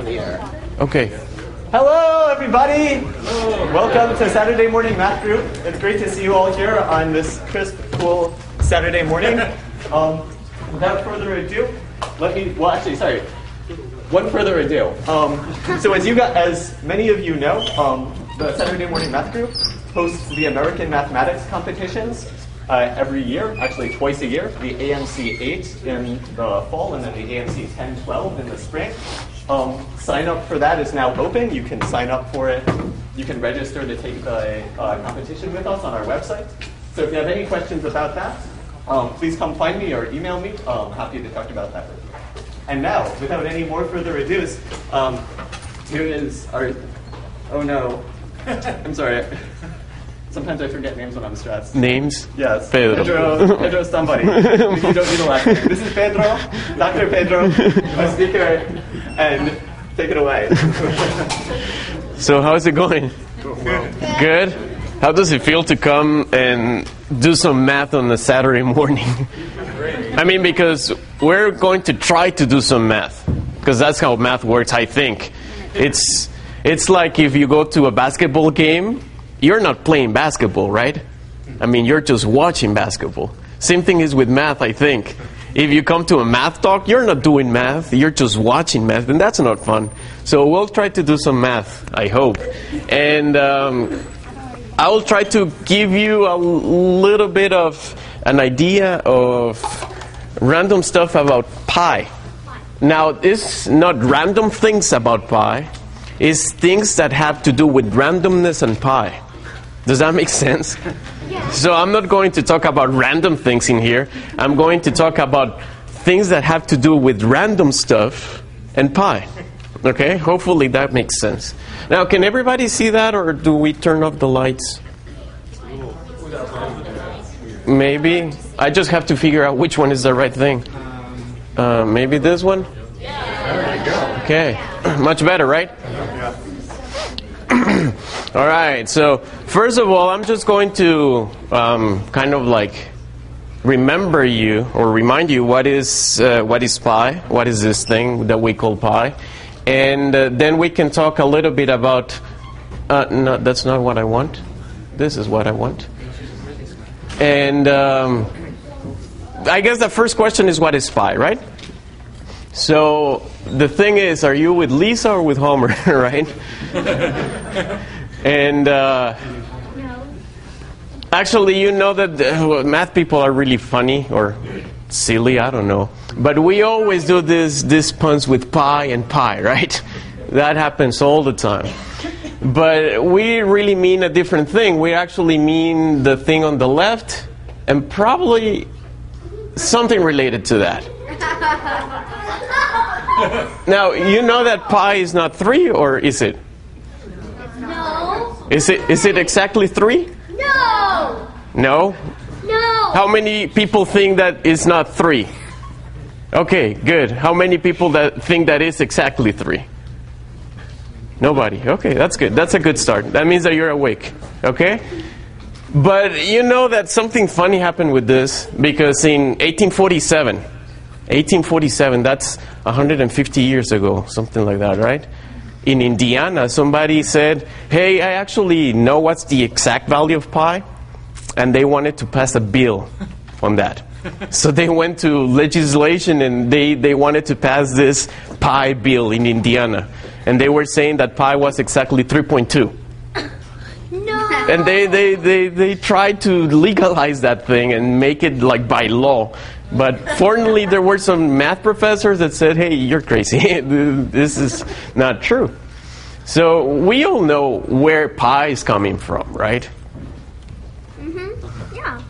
on the air. Okay. Hello, everybody. Welcome to Saturday Morning Math Group. It's great to see you all here on this crisp, cool Saturday morning. Without further ado, one further ado. So as many of you know, the Saturday Morning Math Group hosts the American Mathematics competitions every year, actually twice a year, the AMC 8 in the fall and then the AMC 10-12 in the spring. Sign up for that is now open. You can sign up for it. You can register to take the competition with us on our website. So if you have any questions about that, please come find me or email me. I'm happy to talk about that with you. And now, without any more further ado, here is our... Oh no. I'm sorry. Sometimes I forget names when I'm stressed. Names? Yes. Pedro. Pedro somebody. You don't need a last name. This is Pedro, Dr. Pedro, my speaker, and take it away. So how's it going? Good? How does it feel to come and do some math on a Saturday morning? I mean, because we're going to try to do some math, because that's how math works, I think. It's like if you go to a basketball game, you're not playing basketball, right? I mean, you're just watching basketball. Same thing is with math, I think. If you come to a math talk, you're not doing math, you're just watching math, and that's not fun. So we'll try to do some math, I hope. And I will try to give you a little bit of an idea of random stuff about pi. Now, it's not random things about pi. It's things that have to do with randomness and pi. Does that make sense? Yeah. So I'm not going to talk about random things in here. I'm going to talk about things that have to do with random stuff and pi. Okay? Hopefully that makes sense. Now, can everybody see that, or do we turn off the lights? Maybe. I just have to figure out which one is the right thing. Maybe this one? There you go. Okay. Much better, right? All right. So first of all, I'm just going to kind of like remember you or remind you what is pi? What is this thing that we call pi? And then we can talk a little bit about. No, that's not what I want. This is what I want. And I guess the first question is, what is pi, right? So the thing is, are you with Lisa or with Homer, right? And actually, you know that math people are really funny or silly, I don't know. But we always do this puns with pi and pi, right? That happens all the time. But we really mean a different thing. We actually mean the thing on the left and probably something related to that. Now, you know that pi is not 3, or is it? No. Is it exactly 3? No. No? No. How many people think that it's not 3? Okay, good. How many people that think that is exactly 3? Nobody. Okay, that's good. That's a good start. That means that you're awake. Okay? But you know that something funny happened with this, because in 1847, that's 150 years ago, something like that, right? In Indiana, somebody said, hey, I actually know what's the exact value of pi, and they wanted to pass a bill on that. So they went to legislation and they wanted to pass this pi bill in Indiana. And they were saying that pi was exactly 3.2. No. And they tried to legalize that thing and make it like by law. But fortunately, there were some math professors that said, hey, you're crazy. This is not true. So we all know where pi is coming from, right? Mm-hmm. Yeah.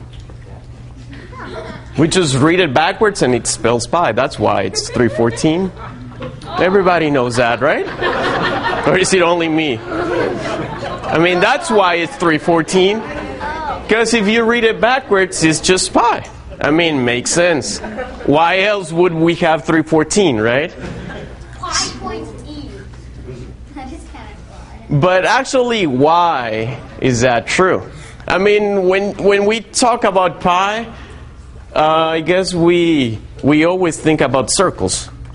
We just read it backwards and it spells pi. That's why it's 314. Everybody knows that, right? Or is it only me? I mean, that's why it's 314. Because if you read it backwards, it's just pi. I mean, makes sense. Why else would we have 314, right? Pi point E. That is kind of far. But actually, why is that true? I mean, when we talk about pi, I guess we always think about circles.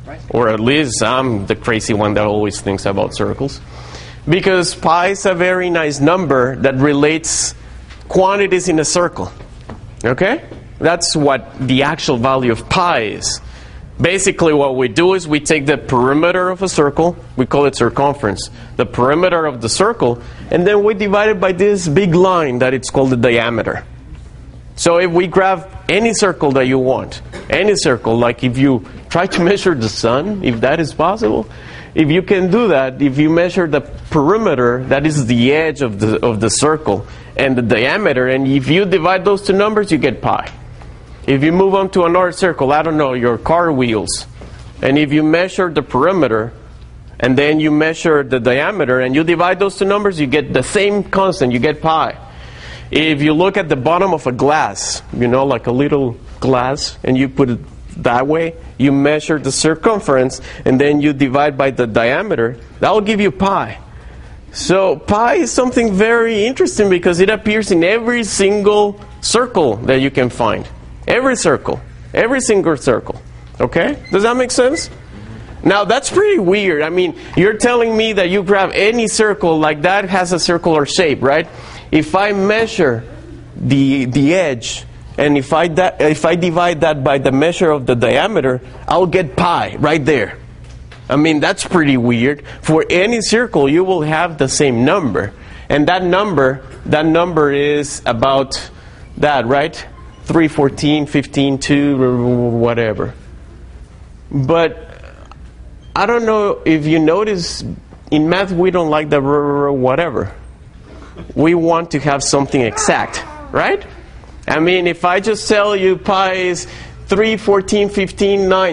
Or at least I'm the crazy one that always thinks about circles. Because pi is a very nice number that relates quantities in a circle. Okay? That's what the actual value of pi is. Basically what we do is we take the perimeter of a circle, we call it circumference, the perimeter of the circle, and then we divide it by this big line that it's called the diameter. So if we grab any circle that you want, any circle, like if you try to measure the sun, if that is possible, if you can do that, if you measure the perimeter, that is the edge of the circle, and the diameter, and if you divide those two numbers, you get pi. If you move on to another circle, I don't know, your car wheels, and if you measure the perimeter, and then you measure the diameter, and you divide those two numbers, you get the same constant, you get pi. If you look at the bottom of a glass, like a little glass, and you put it that way, you measure the circumference, and then you divide by the diameter, that will give you pi. So pi is something very interesting because it appears in every single circle that you can find. Every circle. Every single circle. Okay? Does that make sense? Now that's pretty weird. I mean, you're telling me that you grab any circle like that has a circular shape, right? If I measure the edge, and if I divide that by the measure of the diameter, I'll get pi right there. I mean, that's pretty weird. For any circle, you will have the same number. And that number is about that, right? 3, 14, 15, 2, whatever. But I don't know if you notice, in math we don't like the whatever. We want to have something exact, right? I mean, if I just tell you pi is 3, 14, 15, 9, ...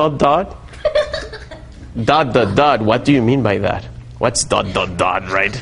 What do you mean by that? What's ... right?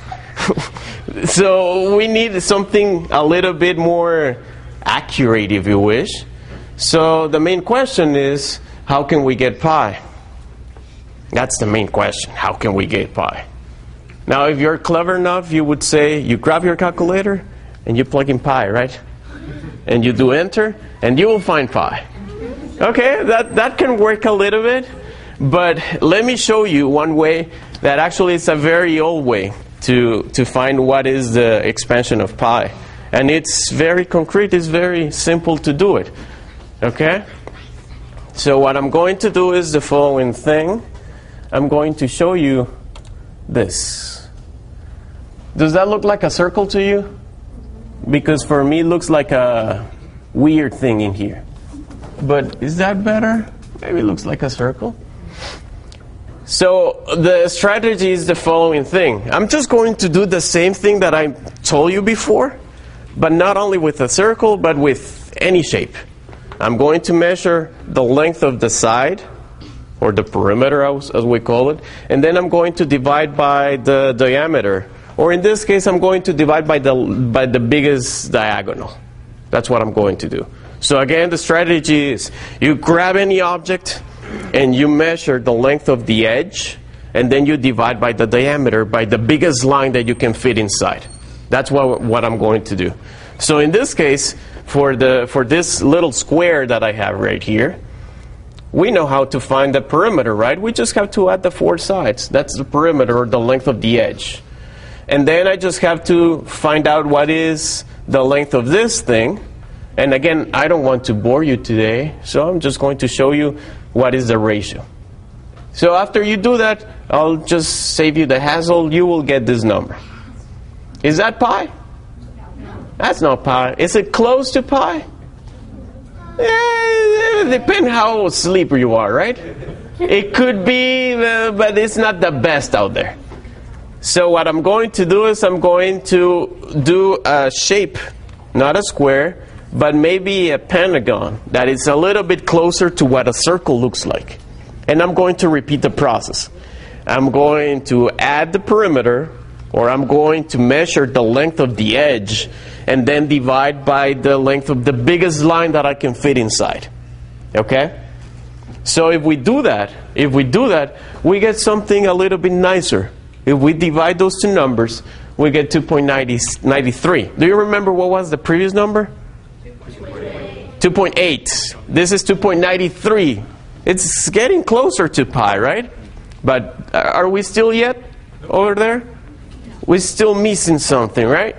So we need something a little bit more accurate, if you wish. So the main question is, how can we get pi? That's the main question. How can we get pi? Now, if you're clever enough, you would say, you grab your calculator and you plug in pi, right? And you do enter, and you will find pi. Okay, that can work a little bit. But let me show you one way that actually is a very old way to find what is the expansion of pi. And it's very concrete, it's very simple to do it. Okay? So what I'm going to do is the following thing. I'm going to show you this. Does that look like a circle to you? Because for me it looks like a weird thing in here. But is that better? Maybe it looks like a circle. So the strategy is the following thing. I'm just going to do the same thing that I told you before, but not only with a circle, but with any shape. I'm going to measure the length of the side, or the perimeter as we call it, and then I'm going to divide by the diameter. Or in this case, I'm going to divide by the biggest diagonal. That's what I'm going to do. So again, the strategy is you grab any object and you measure the length of the edge, and then you divide by the diameter, by the biggest line that you can fit inside. That's what I'm going to do. So in this case, for this little square that I have right here, we know how to find the perimeter, right? We just have to add the 4 sides. That's the perimeter, or the length of the edge. And then I just have to find out what is the length of this thing. And again, I don't want to bore you today, so I'm just going to show you what is the ratio. So after you do that, I'll just save you the hassle. You will get this number. Is that pi? That's not pi. Is it close to pi? It depends how sleepy you are, right? It could be, but it's not the best out there. So what I'm going to do is I'm going to do a shape, not a square, but maybe a pentagon that is a little bit closer to what a circle looks like. And I'm going to repeat the process. I'm going to add the perimeter, or I'm going to measure the length of the edge, and then divide by the length of the biggest line that I can fit inside. Okay? So if we do that, we get something a little bit nicer. If we divide those two numbers, we get 2.93. Do you remember what was the previous number? 2.8. This is 2.93. It's getting closer to pi, right? But are we still yet over there? We're still missing something, right?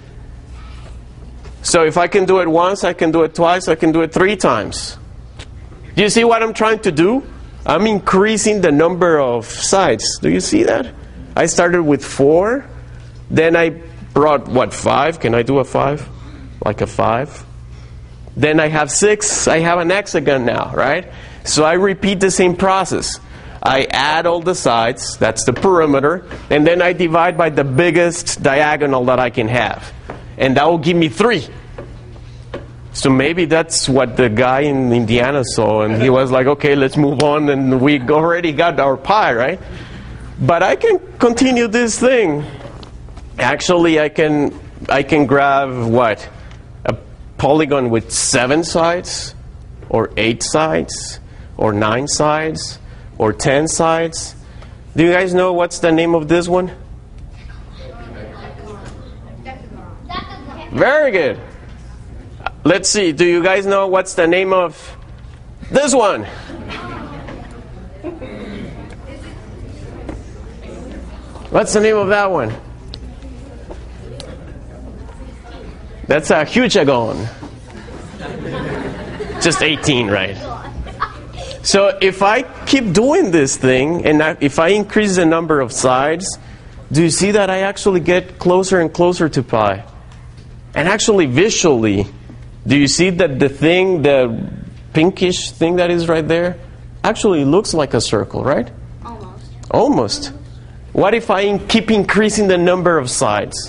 So if I can do it once, I can do it twice, I can do it 3 times. Do you see what I'm trying to do? I'm increasing the number of sides. Do you see that? I started with 4. Then I brought, 5? Can I do a 5? Like a 5? Then I have 6. I have an hexagon now, right? So I repeat the same process. I add all the sides, that's the perimeter, and then I divide by the biggest diagonal that I can have. And that will give me 3. So maybe that's what the guy in Indiana saw, and he was like, okay, let's move on, and we already got our pi, right? But I can continue this thing. Actually, I can grab, what? A polygon with 7 sides, or 8 sides, or 9 sides, or 10 sides. Do you guys know what's the name of this one? Very good. Let's see. Do you guys know what's the name of this one? What's the name of that one? That's a hugeagon. Just 18, right? So if I keep doing this thing, and if I increase the number of sides, do you see that I actually get closer and closer to pi? And actually visually, do you see that the pinkish thing that is right there, actually looks like a circle, right? Almost. What if I keep increasing the number of sides?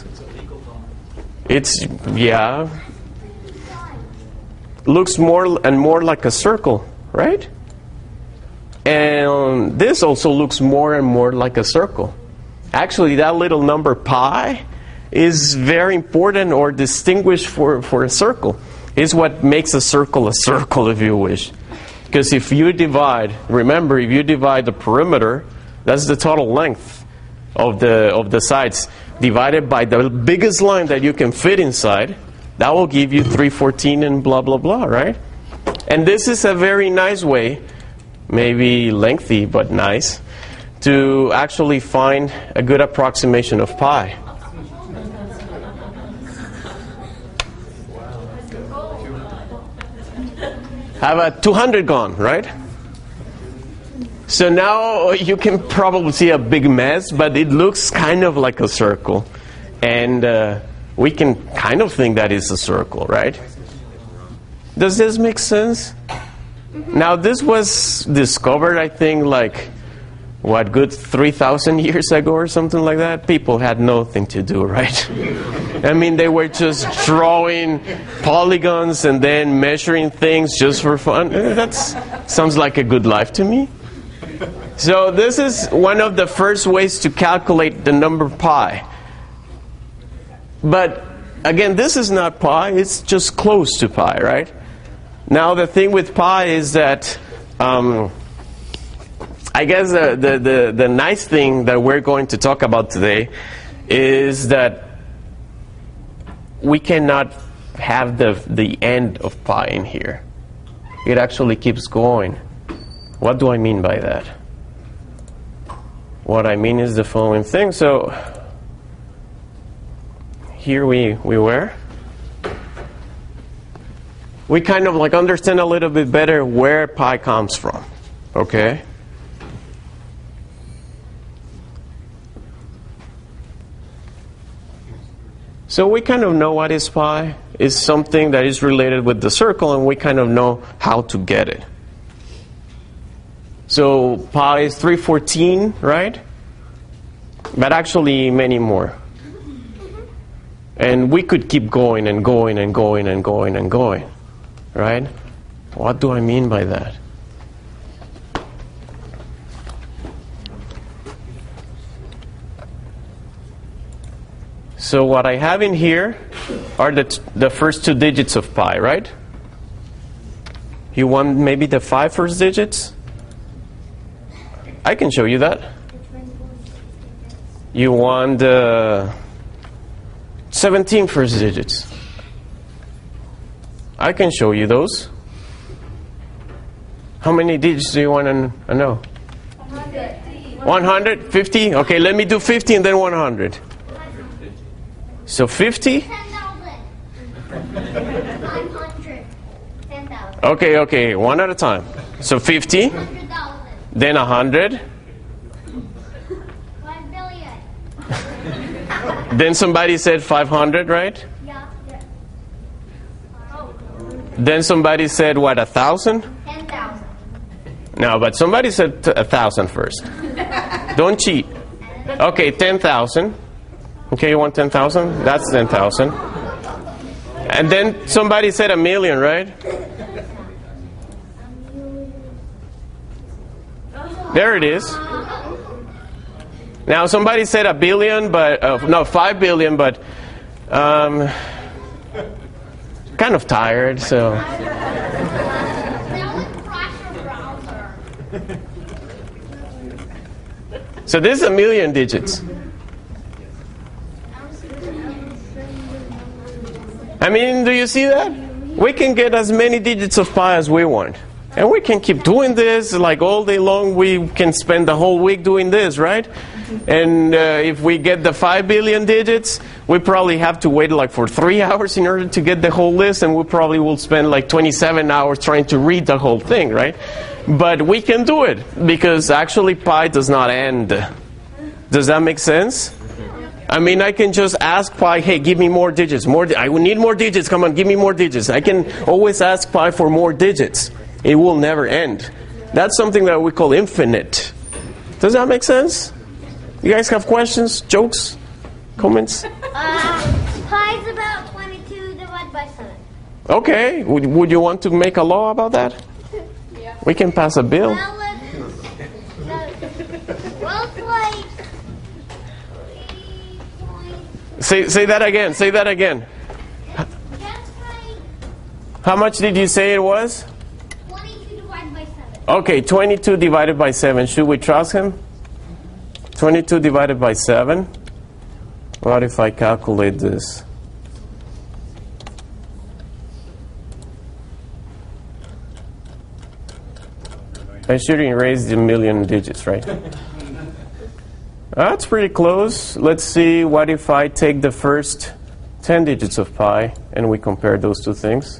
Looks more and more like a circle, right? And this also looks more and more like a circle. Actually, that little number pi is very important or distinguished for a circle. It's what makes a circle, if you wish. Because if you divide, remember, if you divide the perimeter, that's the total length of the sides, divided by the biggest line that you can fit inside, that will give you 314 and blah, blah, blah, right? And this is a very nice way, maybe lengthy, but nice, to actually find a good approximation of pi. Have a 200 gone, right? So now you can probably see a big mess, but it looks kind of like a circle. And we can kind of think that is a circle, right? Does this make sense? Now, this was discovered, I think, like, good 3,000 years ago or something like that? People had nothing to do, right? I mean, they were just drawing polygons and then measuring things just for fun. That sounds like a good life to me. So this is one of the first ways to calculate the number pi. But, again, this is not pi. It's just close to pi, right? Now, the thing with pi is that, I guess the nice thing that we're going to talk about today is that we cannot have the end of pi in here. It actually keeps going. What do I mean by that? What I mean is the following thing. So, here we were. We kind of like understand a little bit better where pi comes from, okay? So we kind of know what is pi. It's something that is related with the circle, and we kind of know how to get it. So pi is 314, right? But actually many more. And we could keep going and going and going and going and going. Right? What do I mean by that? So what I have in here are the first 2 digits of pi, right? You want maybe the 5 first digits? I can show you that. You want the 17 first digits? I can show you those. How many digits do you want to know? 150? Okay, let me do 50 and then 100. So 50? 10,000. 500. 10,000. Okay, one at a time. So 50, 100,000. then 100, 1 billion. then somebody said 500, right? Yeah. Oh. Then somebody said, what, 1,000? 10,000. No, but somebody said 1,000 first. Don't cheat. Okay, 10,000. Okay, you want 10,000? That's 10,000. And then somebody said 1 million, right? There it is. Now somebody said 1 billion, but no, 5 billion, but kind of tired, so. That would crash your browser. So this is 1 million digits. I mean, do you see that? We can get as many digits of pi as we want. And we can keep doing this like all day long. We can spend the whole week doing this, right? And if we get the 5 billion digits, we probably have to wait like for 3 hours in order to get the whole list. And we probably will spend like 27 hours trying to read the whole thing, right? But we can do it because actually pi does not end. Does that make sense? I mean, I can just ask pi, hey, give me more digits. I will need more digits. Come on, give me more digits. I can always ask pi for more digits. It will never end. That's something that we call infinite. Does that make sense? You guys have questions, jokes, comments? Pi is about 22 divided by 7. Okay. Would you want to make a law about that? Yeah. We can pass a bill. Well, it's like 3 point... Say that again. Say that again. That's like How much did you say it was? 22 divided by 7. Okay, 22 divided by 7. Should we trust him? 22 divided by 7. What if I calculate this? I should erase the million digits, right? That's pretty close. Let's see, what if I take the first 10 digits of pi and we compare those two things?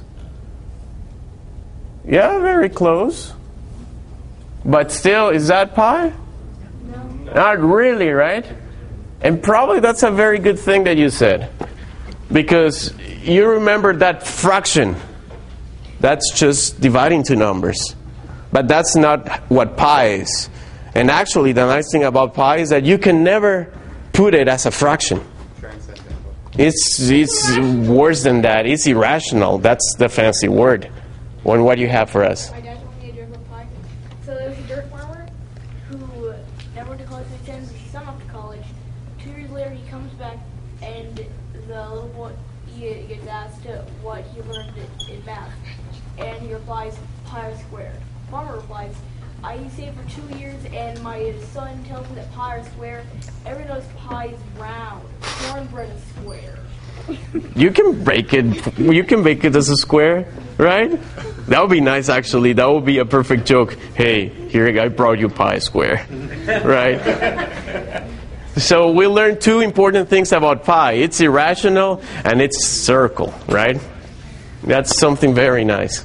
Yeah, very close. But still, is that pi? No. Not really, right? And probably that's a very good thing that you said. Because you remember that fraction. That's just dividing two numbers. But that's not what pi is. And actually, the nice thing about pi is that you can never put it as a fraction. It's worse than that. It's irrational. That's the fancy word. What do you have for us? My dad told me a joke about pi. So there was a dirt farmer who never went to college. He sends his son off to college. 2 years later, he comes back, and the little boy gets asked what he learned in math, and he replies, pi squared. The farmer replies, I saved for 2 years, and my son tells me that pi is square. Everyone knows pi is round. Cornbread is square. You can break it. You can make it as a square, right? That would be nice, actually. That would be a perfect joke. Hey, here I brought you pi square, right? So we learned two important things about pi. It's irrational and it's circle, right? That's something very nice.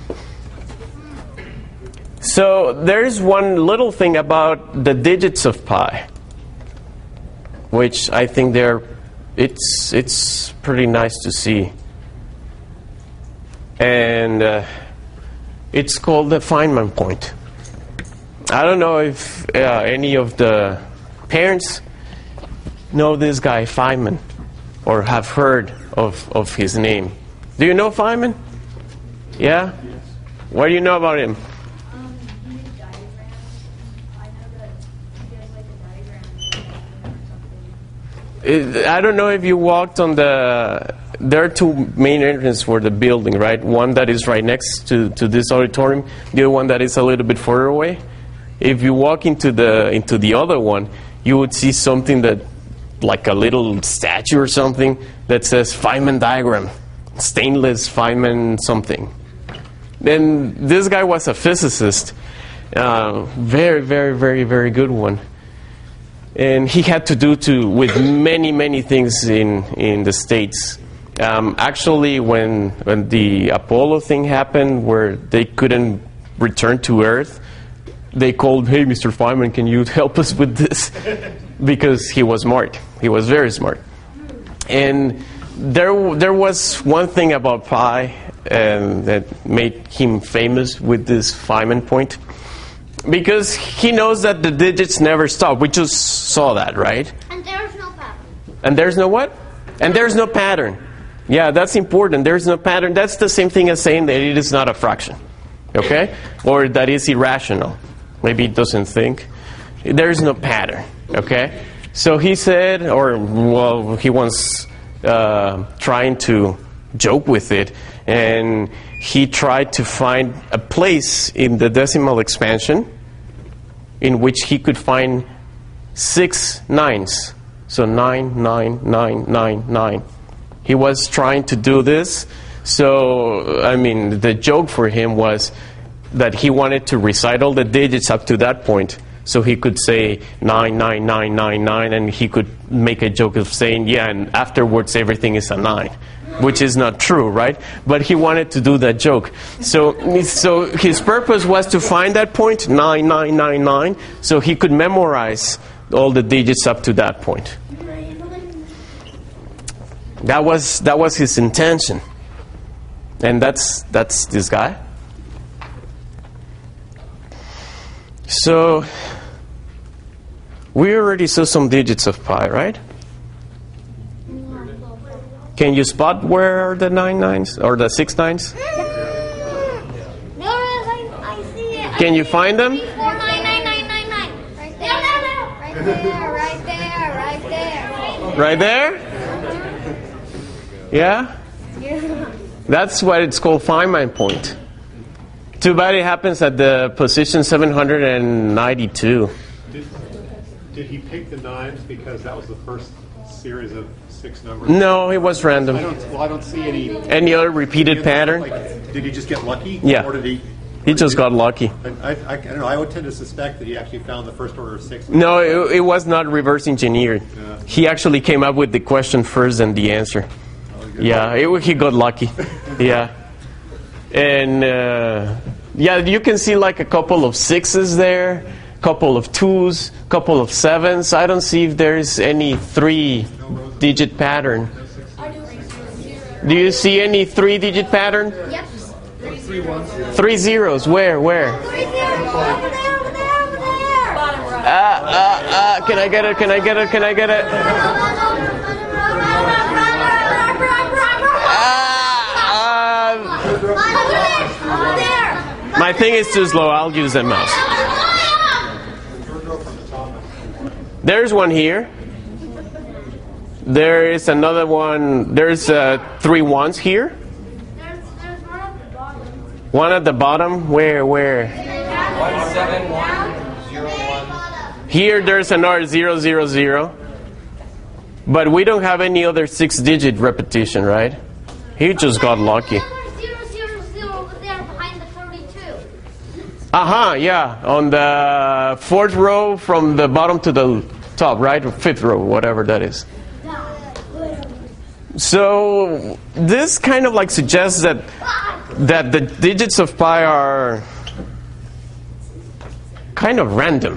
So there's one little thing about the digits of pi, which I think it's pretty nice to see. And it's called the Feynman point. I don't know if any of the parents know this guy Feynman or have heard of his name. Do you know Feynman? Yeah? What do you know about him? He made diagrams. I know that he has like a diagram or something. I don't know if you walked on there are two main entrances for the building, right? One that is right next to this auditorium, the other one that is a little bit further away. If you walk into the other one, you would see something that, like a little statue or something, that says Feynman diagram, stainless Feynman something. And this guy was a physicist. Very, very, very, very good one. And he had to do with many, many things in the States. Actually, when the Apollo thing happened, where they couldn't return to Earth, they called, "Hey, Mr. Feynman, can you help us with this?" Because he was smart. He was very smart. And there was one thing about pi that made him famous with this Feynman point. Because he knows that the digits never stop. We just saw that, right? And there's no pattern. And there's no what? And there's no pattern. Yeah, that's important. There's no pattern. That's the same thing as saying that it is not a fraction. Okay? Or that is irrational. Maybe it doesn't think. There's no pattern. Okay? So he said, he was trying to joke with it. And he tried to find a place in the decimal expansion in which he could find 6 nines. So 9, 9, 9, 9, 9. He was trying to do this. So, the joke for him was that he wanted to recite all the digits up to that point. So he could say 9, 9, 9, 9, 9, and he could make a joke of saying, yeah, and afterwards everything is a 9. Which is not true, right? But he wanted to do that joke. So his purpose was to find that point, 9, 9, 9, 9, so he could memorize all the digits up to that point. That was his intention. And that's this guy. So we already saw some digits of pi, right? Can you spot where are the 9 nines or the 6 nines? No, I see it. Can you find them? 4, 9, 9, 9, 9, 9. Right there. Right there. Right there. Right there. Right there? Yeah? That's what it's called Feynman point. Too bad it happens at the position 792. Did he pick the 9s because that was the first series of 6 numbers? No, it was random. I don't see Any other repeated pattern? Did he just get lucky? Yeah. Or did he just got lucky. I don't know. I would tend to suspect that he actually found the first order of 6. No, it was not reverse engineered. Yeah. He actually came up with the question first and the answer. Yeah, he got lucky. Yeah. And, you can see like a couple of 6s there, couple of 2s, couple of 7s. I don't see if there's any 3-digit pattern. Do you see any 3-digit pattern? Yep. 3 zeros. Where? 3 zeros. Over there. Can I get it? My thing is too slow. I'll use the mouse. There's one here. There is another one. There's 3 1s here. There's one at the bottom. One at the bottom. Where? 17101. Here there's another 000. But we don't have any other 6-digit repetition, right? He just got lucky. 000 over there behind the 32. Yeah. On the 4th row from the bottom to the top, right? Or 5th row, whatever that is. So this kind of like suggests that the digits of pi are kind of random.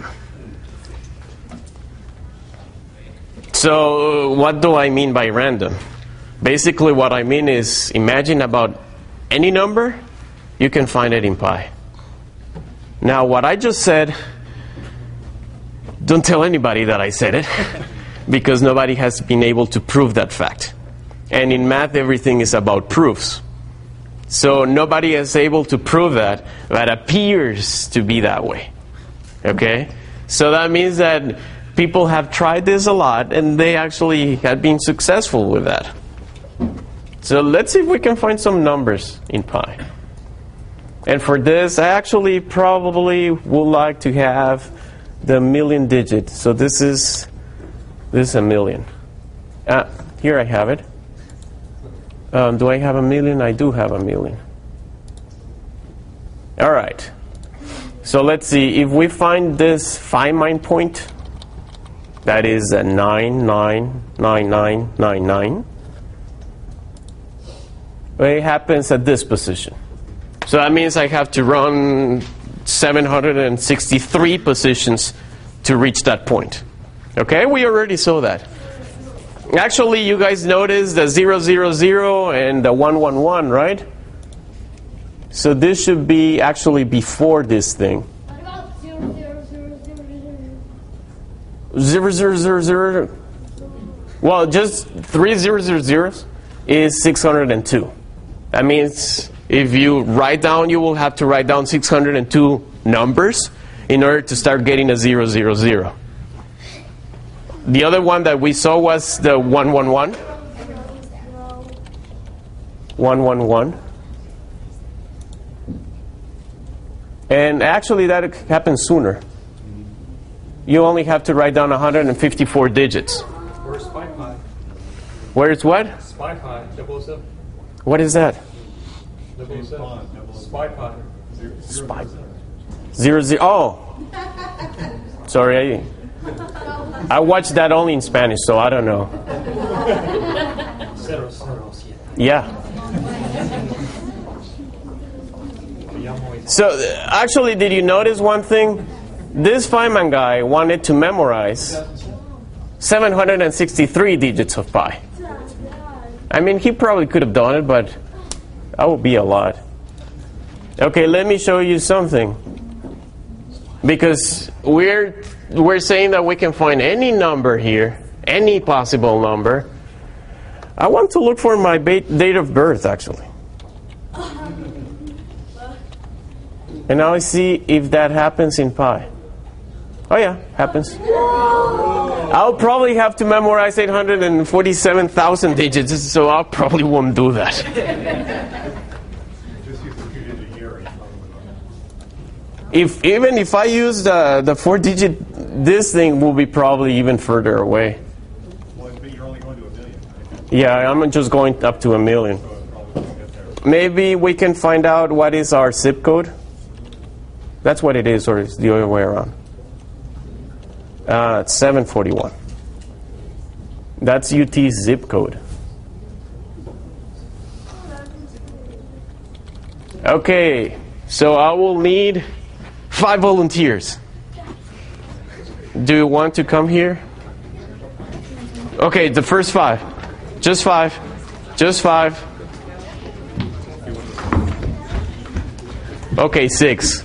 So what do I mean by random? Basically what I mean is imagine about any number, you can find it in pi. Now what I just said, don't tell anybody that I said it because nobody has been able to prove that fact. And in math everything is about proofs. So nobody is able to prove that, but appears to be that way. Okay? So that means that people have tried this a lot and they actually have been successful with that. So let's see if we can find some numbers in pi. And for this, I actually probably would like to have the million digit. So this is a million. Here I have it. Do I have a million? I do have a million. All right. So let's see. If we find this Feynman point, that is a 9, 9, 9, 9, 9, 9. It happens at this position. So that means I have to run 763 positions to reach that point. Okay, we already saw that. Actually, you guys noticed the 0, 0, 0 and the 1, 1, 1, right? So this should be actually before this thing. What about 0, 0, 0, 0, 0, 0? 0, 0, 0. Well, just 3 0, 0, 0s is 602. That means if you write down, you will have to write down 602 numbers in order to start getting a 0, 0, 0. The other one that we saw was the 1, 1, 1. 1, 1, 1. And actually that happens sooner. You only have to write down 154 digits. Where's Spy Pi? Where's what? Spy Pi, 007. What is that? 007. Spy Pi. Spy. 0, 0. Oh. Sorry, I watched that only in Spanish, so I don't know. 007. Yeah. So, actually, did you notice one thing? This Feynman guy wanted to memorize 763 digits of pi. I mean, he probably could have done it, but that would be a lot. Okay, let me show you something. Because we're saying that we can find any number here, any possible number. I want to look for my date of birth, actually. And now I see if that happens in pi. Oh yeah, happens. I'll probably have to memorize 847,000 digits, so I probably won't do that. Just use the 2-digit year. Even if I use the 4-digit, this thing will be probably even further away. Well, but you're only going to 1 million. Yeah, I'm just going up to 1 million. So it probably won't get there. Maybe we can find out what is our zip code. That's what it is, or it's the other way around. It's 741. That's UT's zip code. Okay, so I will need 5 volunteers. Do you want to come here? Okay, the first 5. Just 5. Just 5. Okay, 6.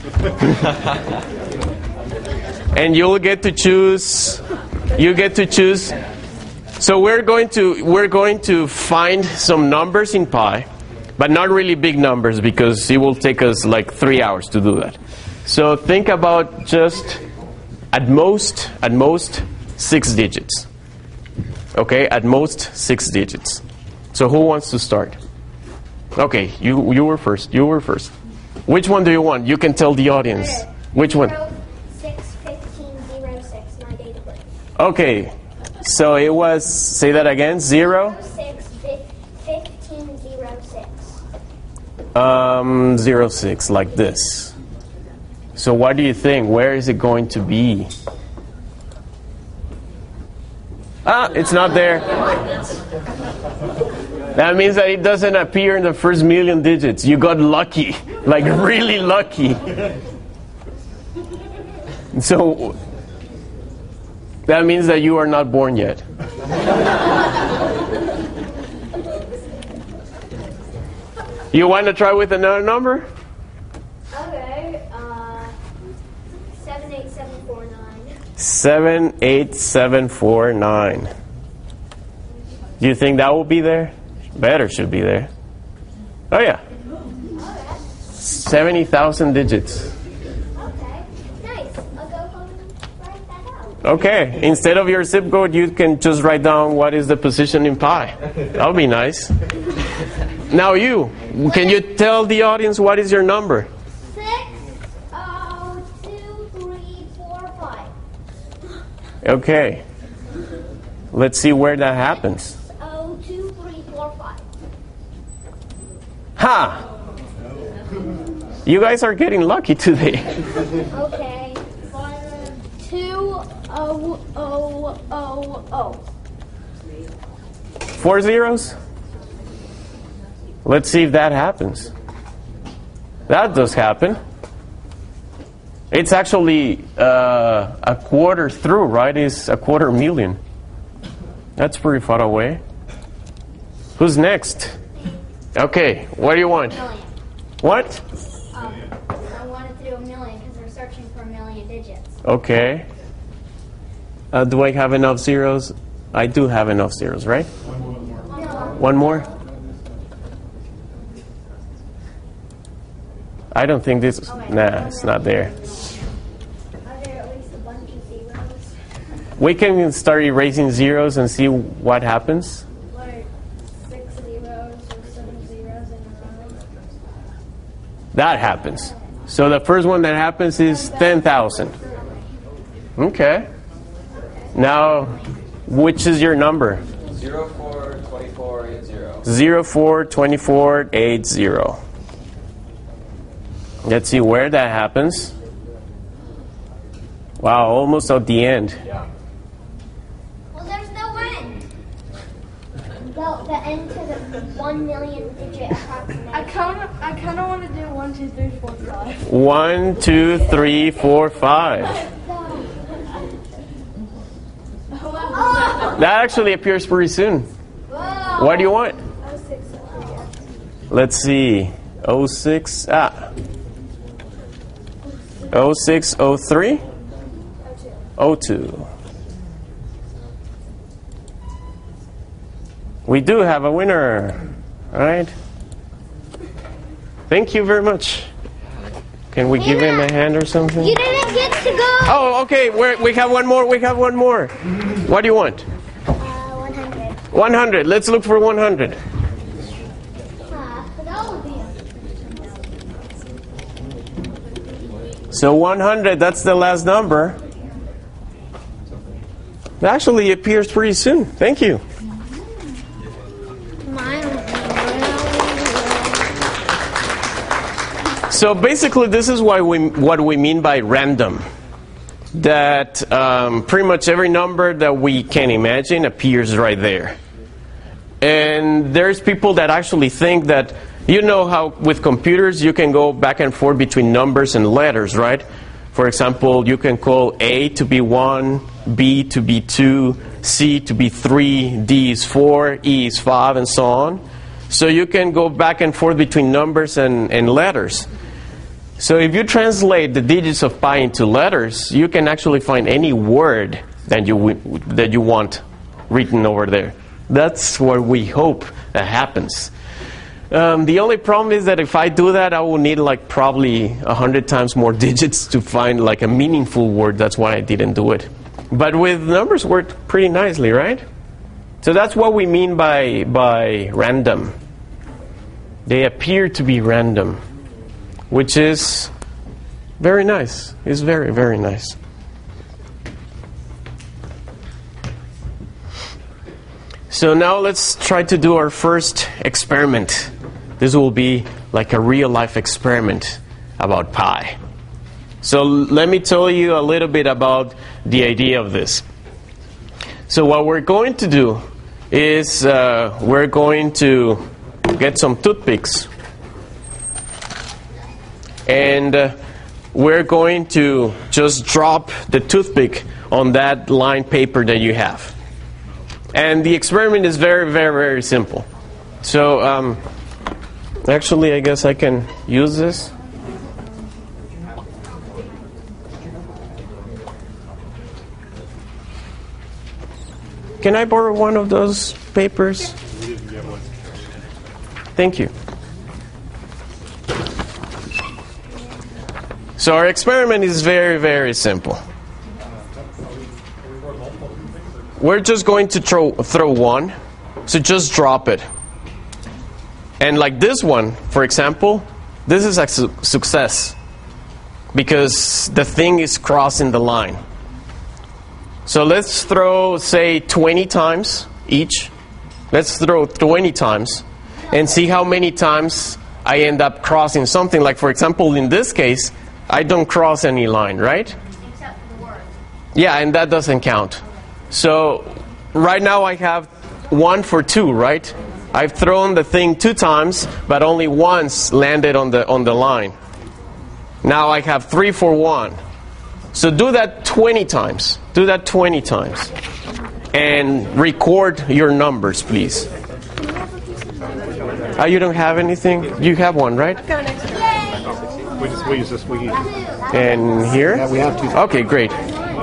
And you'll get to choose. You get to choose. So we're going to find some numbers in pi, but not really big numbers because it will take us like 3 hours to do that. So think about just at most 6 digits. Okay, at most 6 digits. So who wants to start? Okay, you were first. You were first. Which one do you want? You can tell the audience. Which one? 6/15/06, my date of birth. Okay, so it was, say that again, 0? 6/15/06. 06, like this. So what do you think? Where is it going to be? Ah, it's not there. That means that it doesn't appear in the first million digits. You got lucky, like really lucky. So that means that you are not born yet. You want to try with another number? Okay, 78749. 78749. Do you think that will be there? Better should be there. Oh yeah. 70,000 digits. Okay, nice. I'll go home and write that out. Okay. Instead of your zip code, you can just write down what is the position in pi. That'll be nice. Now can you tell the audience what is your number? 6/02345. Okay. Let's see where that happens. 6/02345. Ha! You guys are getting lucky today. Okay. 2-0-0-0-0. 4 zeros? Let's see if that happens. That does happen. It's actually a quarter through, right? It's a 250,000. That's pretty far away. Who's next? Okay, what do you want? Million. What? I wanted to do a million because we're searching for a million digits. Okay. Do I have enough zeros? I do have enough zeros, right? One more? I don't think this... Nah, it's not there. Are there at least a bunch of zeros? We can start erasing zeros and see what happens. Like 6 zeros or 7 zeros in a row? That happens. So the first one that happens is 10,000. Okay. Now, which is your number? 042480. 042480. Let's see where that happens. Wow, almost at the end. Well, there's no end. Well, the end to the 1 million digit approximation. I kind of want to do 1, 2, 3, 4, 5. 1, 2, 3, 4, 5. That actually appears pretty soon. What do you want? 06. Let's see. 06. 06, 03? 02. We do have a winner. All right. Thank you very much. Can we give him a hand or something? You didn't get to go. Oh, okay. We have one more. We have one more. What do you want? 100. 100. Let's look for 100. That would be So 100, that's the last number. It actually appears pretty soon. Thank you. So basically, this is what we mean by random. That pretty much every number that we can imagine appears right there. And there's people that actually think that, you know how with computers you can go back and forth between numbers and letters, right? For example, you can call A to be 1, B to be 2, C to be 3, D is 4, E is 5, and so on. So you can go back and forth between numbers and letters. So if you translate the digits of pi into letters, you can actually find any word that you want written over there. That's what we hope that happens. The only problem is that if I do that, I will need like probably 100 times more digits to find like a meaningful word. That's why I didn't do it. But with numbers worked pretty nicely, right? So that's what we mean by random. They appear to be random, which is very nice. It's very, very nice. So now let's try to do our first experiment. This will be like a real-life experiment about pi. So let me tell you a little bit about the idea of this. So what we're going to do is we're going to get some toothpicks. And we're going to just drop the toothpick on that lined paper that you have. And the experiment is very, very, very simple. So, actually, I guess I can use this. Can I borrow one of those papers? Thank you. So our experiment is very, very simple. We're just going to throw one, so just drop it. And like this one, for example, this is a success because the thing is crossing the line. So let's throw, say, 20 times each. Let's throw 20 times and see how many times I end up crossing something. Like, for example, in this case, I don't cross any line, right? Except the word. Yeah, and that doesn't count. So right now I have 1 for 2, right? I've thrown the thing 2 times, but only once landed on the line. Now I have 3 for 1. So do that 20 times. Do that 20 times. And record your numbers, please. Oh, you don't have anything? You have one, right? We use this. We use. And here? Yeah, we have 2. Okay, great.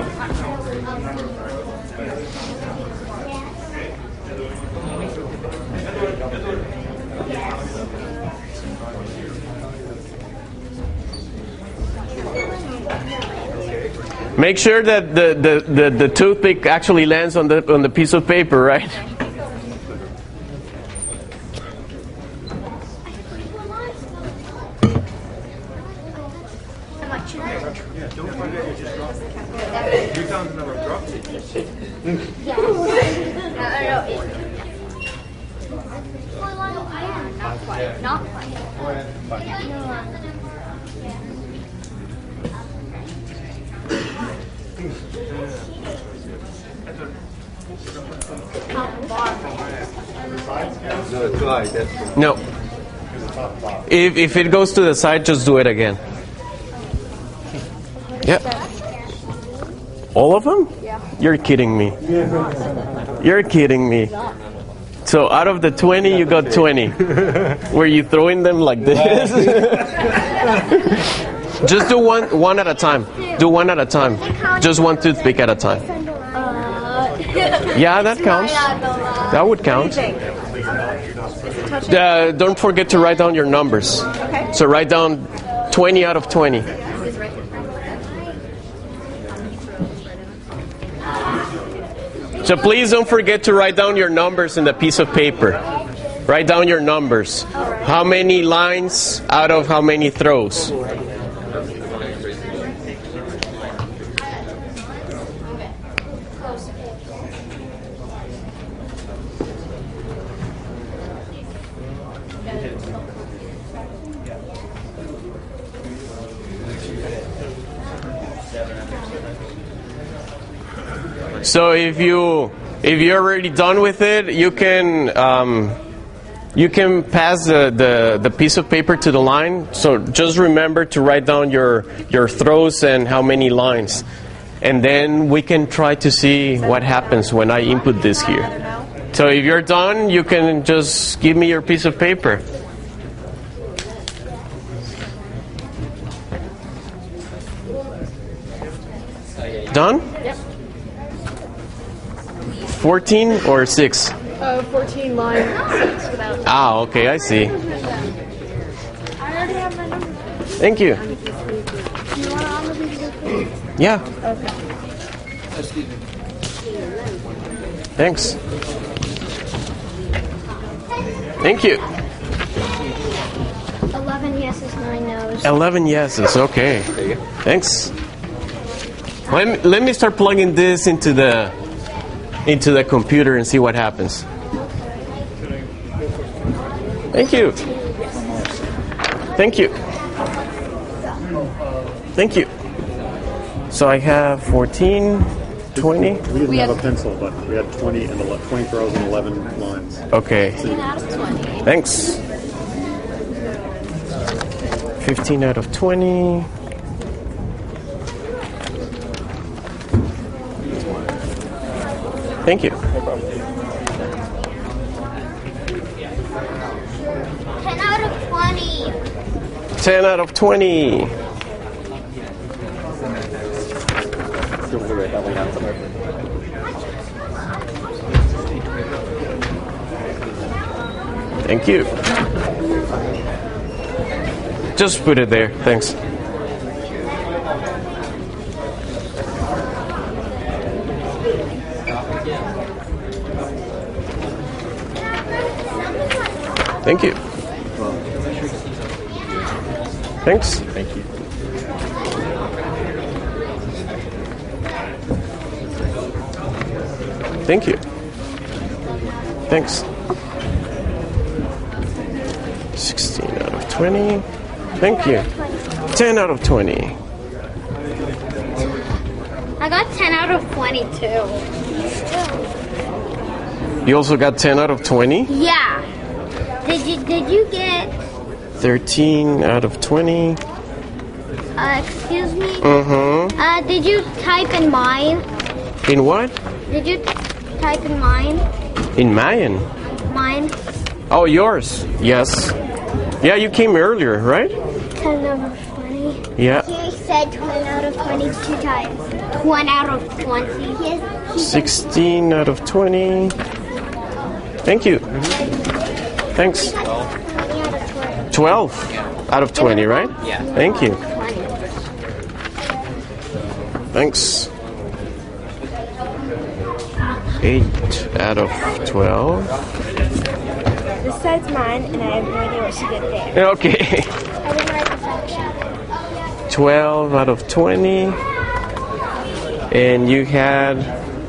Make sure that the toothpick actually lands on the piece of paper, right? Not quite. No. If it goes to the side, just do it again. Yeah. All of them? Yeah. You're kidding me. You're kidding me. So out of the 20, you got 20. Were you throwing them like this? Just do one at a time. Do one at a time. Just one toothpick at a time. Yeah, that counts. That would count. Don't forget to write down your numbers. Okay. So write down 20 out of 20. So please don't forget to write down your numbers in the piece of paper. Write down your numbers. How many lines out of how many throws? So if you're already done with it, you can pass the piece of paper to the line. So just remember to write down your throws and how many lines, and then we can try to see what happens when I input this here. So if you're done, you can just give me your piece of paper. Done? Yep. 14 or 6? 14 line 6 without. Ah, okay, I see. I already have my number. Thank you. Do you want it on the piece of paper? Yeah, Okay. thanks. Thank you. 11 yeses, 9 no's. 11 yeses, okay. Thanks. Let me start plugging this into the computer and see what happens. Thank you. Thank you. Thank you. So I have 14, 20. We didn't have a pencil, but we had 20 throws and 11 lines. Okay. 15 out of 20. Thanks. 15 out of 20. Thank you. 10 out of 20. 10 out of 20. Thank you. Just put it there. Thanks. Thank you. Thanks. Thank you. Thank you. Thanks. 16 out of 20. Thank you. 10 out of 20. I got 10 out of 22. You also got 10 out of 20? Yeah. Did you get 13 out of 20. excuse me? Mm-hmm. Did you type in mine? In what? Did you type in mine? In Mayan. Mine? Oh, yours. Yes. Yeah, you came earlier, right? 10 out of 20. Yeah. He said 20 out of 22 times. 1 out of 20. 16 out of 20. Thank you. Thanks. 20 out of 20. 12 out of 20, right? Yeah. Thank you. 20. Thanks. 8 out of 12. This side's mine, and I have no idea what she did there. Okay. I didn't write the section. 12 out of 20. And you had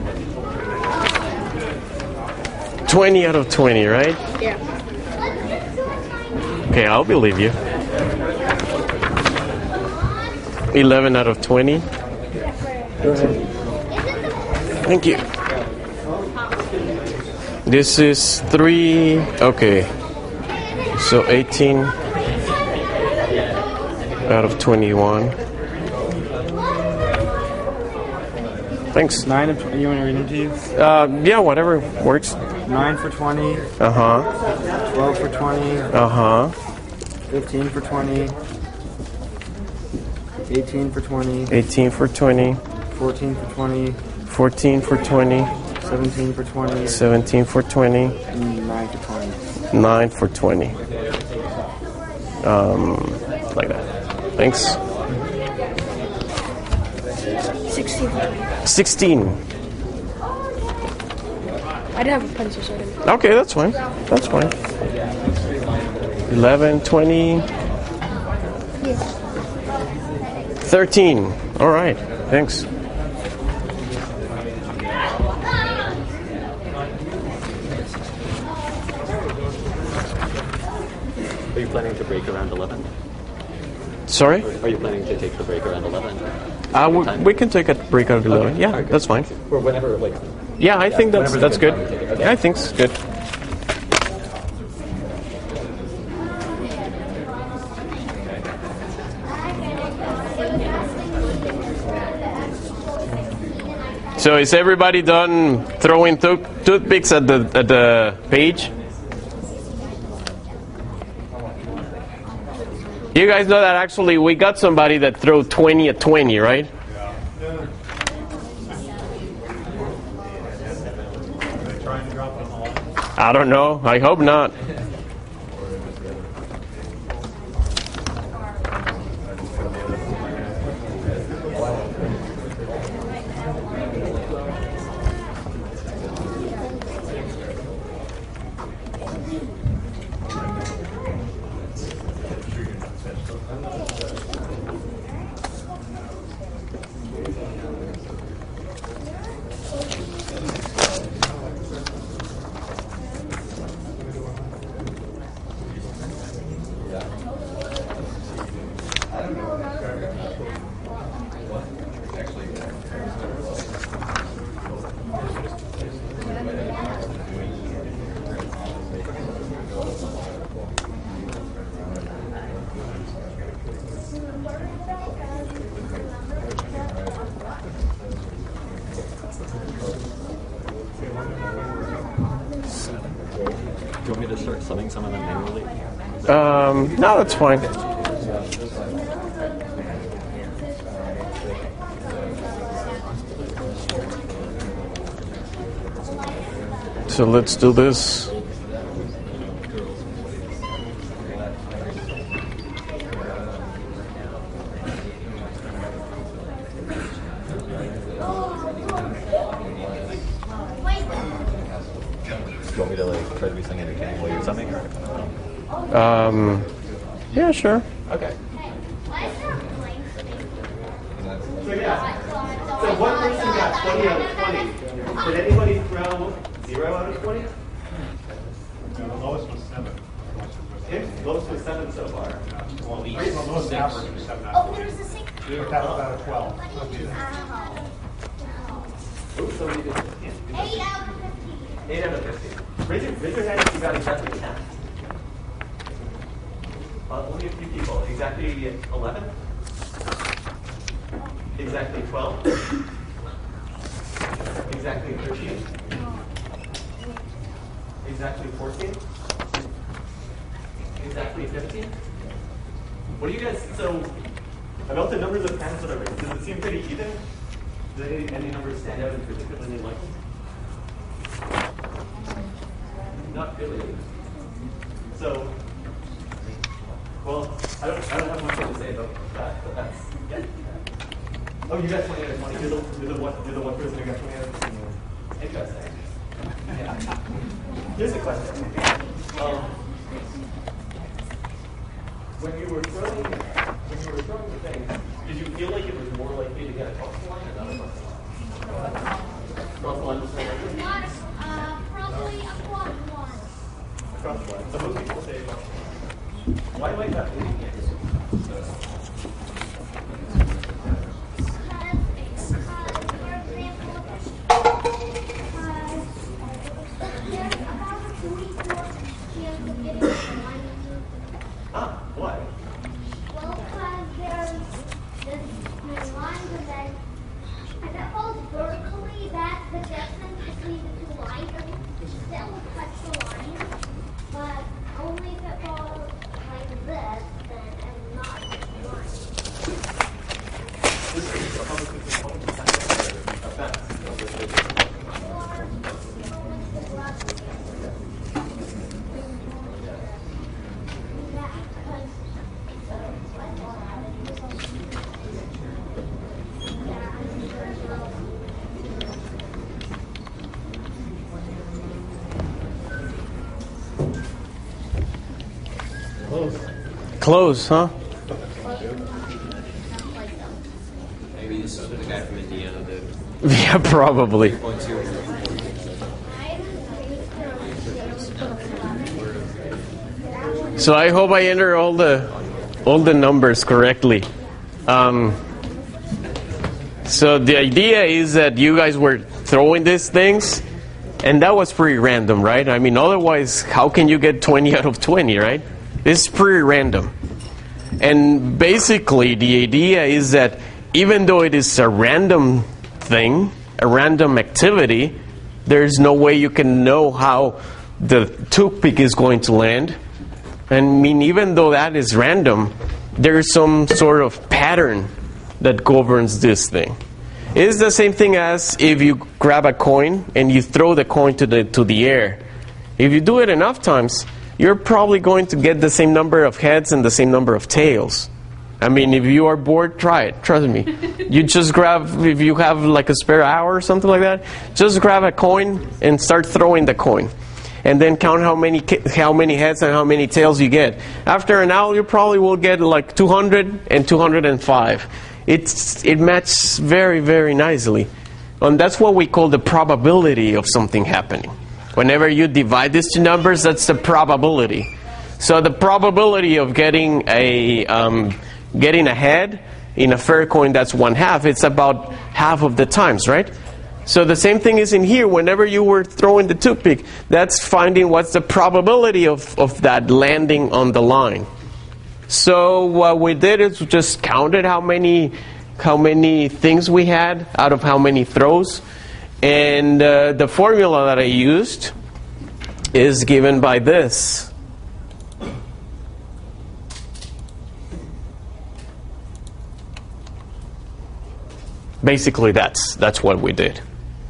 20 out of 20, right? Yeah. Okay, I'll believe you. 11 out of 20. Thank you. This is 3. Okay. So 18 out of 21. Thanks. 9 of 20. You want to read them to you? Yeah, whatever works. 9 for 20. Uh-huh. 12 for 20. Uh-huh. 15 for 20. 18 for 20. 18 for 20. 14 for 20. 14 for 20. 17 for 20. 17 for 20. And 9 for 20. 9 for 20. Like that. Thanks. 16. 16. I didn't have a pencil, so I didn't. Okay, that's fine. That's fine. 11, 20. 13. All right. Thanks. Are you planning to break around 11? Sorry? Are you planning to take the break around 11? We can take a break at 11. Okay. Yeah, All right, that's fine. Or whenever, like. Yeah, I think that's whenever's a good. time to take it. Okay. Yeah, I think it's good. So is everybody done throwing toothpicks at the page? You guys know that actually we got somebody that threw 20 at 20, right? I don't know. I hope not. Do you want me to start summing some of them manually? No, that's fine. So let's do this. Do you want me to like try to be singing again while you're summing? Or? Yeah, sure. Okay. So yeah. So one person got 20 out of 20. Did anybody throw 0 out of 20? The lowest was 7. Okay. Lowest was 7 so far. Well, the lowest average is 7 out Oh, of 20. there's a 6. That's about a 12. Oops, somebody did 15. 8 out of 15. 8 out of 15. Raise your hand if you got exactly 10. Only a few people. Exactly 11? Exactly 12? Exactly 13? Exactly 14? Exactly 15? What do you guys, so, about the numbers of hands that are raised, does it seem pretty even? Do any numbers stand out in particularly like? Not really. So, well, I don't have much more to say about that, but that's, yeah. Oh, you got 20 out of 20. You're the one person who got 20 out of 20. Interesting. Yeah. Here's a question. When you were throwing the thing, did you feel like it was more likely to get across the line or not across the line? Across the line was Not probably a quad one. across the line. So most people say across the line. Why might that be? Why? Well, because there's lines and then if it falls vertically, that's the difference between the two lines. I mean, that will touch the line, but only if it falls like this, then it's not the line. Close, huh? Maybe this is what the guy from Indiana did. Yeah, probably. So I hope I enter all the numbers correctly. So the idea is that you guys were throwing these things, and that was pretty random, right? I mean, otherwise, how can you get 20 out of 20, right? It's pretty random. And basically, the idea is that even though it is a random thing, a random activity, there's no way you can know how the toothpick is going to land. I mean, even though that is random, there's some sort of pattern that governs this thing. It's the same thing as if you grab a coin and you throw the coin to the air. If you do it enough times, you're probably going to get the same number of heads and the same number of tails. I mean, if you are bored, try it. Trust me. You just grab, if you have like a spare hour or something like that, just grab a coin and start throwing the coin. And then count how many heads and how many tails you get. After an hour, you probably will get like 200 and 205. It matches very, very nicely. And that's what we call the probability of something happening. Whenever you divide these two numbers, that's the probability. So the probability of getting a head in a fair coin, that's 1/2. It's about half of the times, right? So the same thing is in here. Whenever you were throwing the toothpick, that's finding what's the probability of that landing on the line. So what we did is we just counted how many things we had out of how many throws. And the formula that I used is given by this. Basically, that's what we did.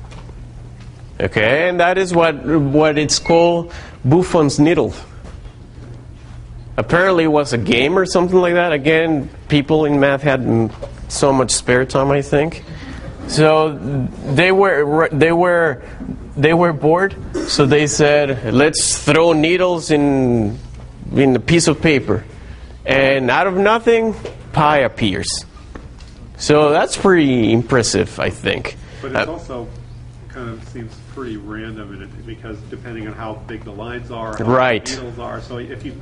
Okay, and that is what it's called Buffon's needle. Apparently, it was a game or something like that. Again, people in math had so much spare time, I think. So they were bored. So they said, "Let's throw needles in a piece of paper," and out of nothing, pi appears. So that's pretty impressive, I think. But it also kind of seems pretty random in it because depending on how big the lines are, how Right. the needles are. So if you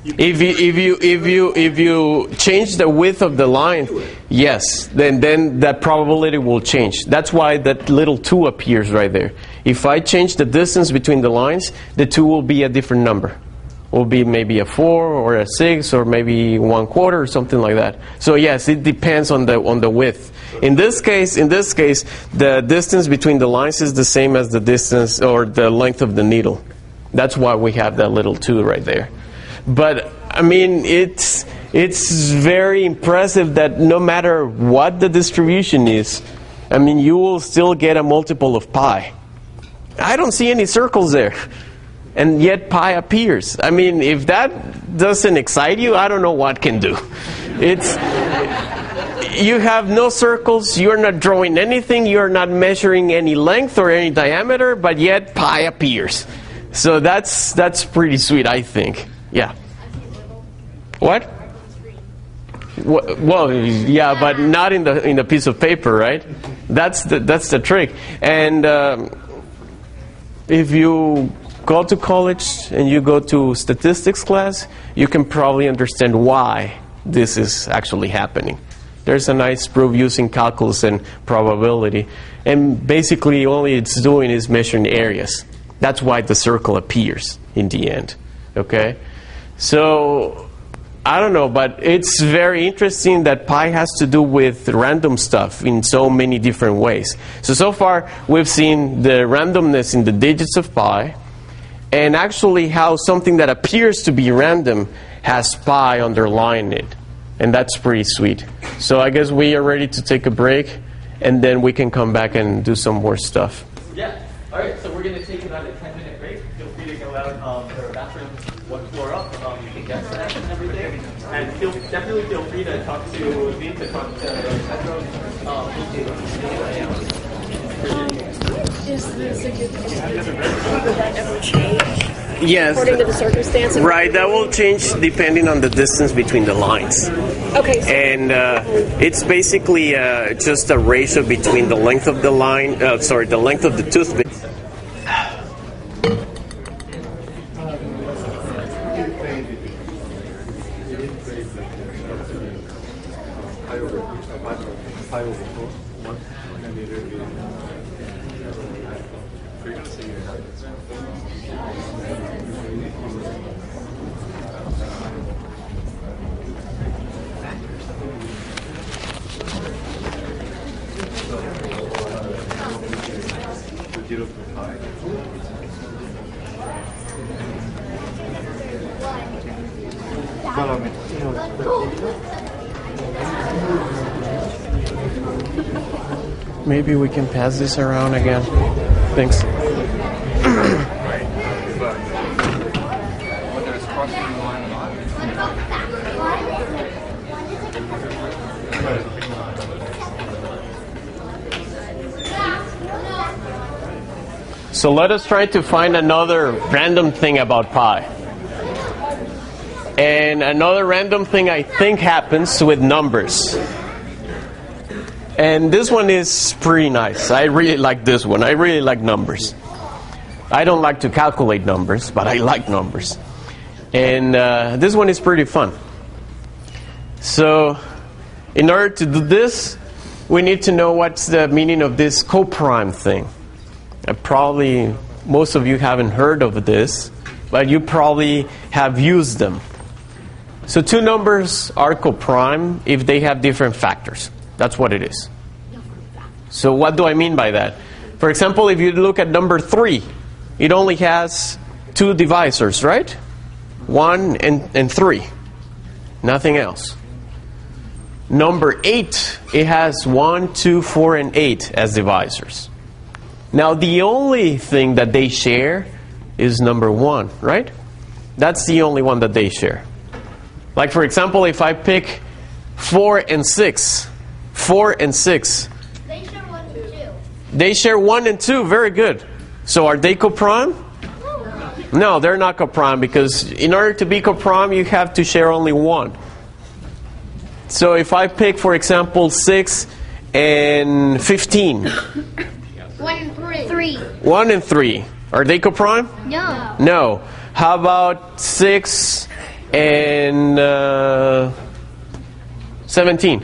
If you change the width of the line, yes, then that probability will change. That's why that little 2 appears right there. If I change the distance between the lines, the 2 will be a different number. Will be maybe a 4 or a 6 or maybe 1/4 or something like that. So yes, it depends on the width. In this case, the distance between the lines is the same as the distance or the length of the needle. That's why we have that little 2 right there. But I mean, it's very impressive that no matter what the distribution is, I mean, you will still get a multiple of pi. I don't see any circles there. And yet pi appears. I mean, if that doesn't excite you, I don't know what can do. You have no circles, you're not drawing anything, you're not measuring any length or any diameter, but yet pi appears. So that's pretty sweet, I think. Yeah. What? Well, yeah, but not in the piece of paper, right? That's the trick. And if you go to college and you go to statistics class, you can probably understand why this is actually happening. There's a nice proof using calculus and probability. And basically all it's doing is measuring areas. That's why the circle appears in the end. Okay? So, I don't know, but it's very interesting that pi has to do with random stuff in so many different ways. So far we've seen the randomness in the digits of pi, and actually how something that appears to be random has pi underlying it. And that's pretty sweet. So I guess we are ready to take a break, and then we can come back and do some more stuff. Yeah. All right, so we're going to take about a 10-minute break. Feel free to go out. There are bathrooms 1 floor up. You can get snacks and everything. And definitely feel free to talk to me, to talk to Pedro. Is the significance of the would that ever change? Yes. According to the circumstance? Right, that will change depending on the distance between the lines. Okay. So and it's basically just a ratio between the length of the line, the length of the toothpick. Maybe we can pass this around again. Thanks. So let us try to find another random thing about pi. And another random thing I think happens with numbers. And this one is pretty nice. I really like this one. I really like numbers. I don't like to calculate numbers, but I like numbers. And this one is pretty fun. So, in order to do this, we need to know what's the meaning of this coprime thing. Probably most of you haven't heard of this, but you probably have used them. So 2 numbers are coprime if they have different factors. That's what it is. So what do I mean by that? For example, if you look at number 3, it only has 2 divisors, right? 1 and 3. Nothing else. Number 8, it has 1, 2, 4, and 8 as divisors. Now the only thing that they share is number 1, right? That's the only one that they share. Like for example, if I pick 4 and 6, 4 and 6. They share 1 and 2. They share 1 and 2, very good. So are they coprime? No, they're not coprime because in order to be coprime, you have to share only 1. So if I pick, for example, 6 and 15. 1 and 3. 3. 1 and 3. Are they coprime? No. No. How about 6 and 17?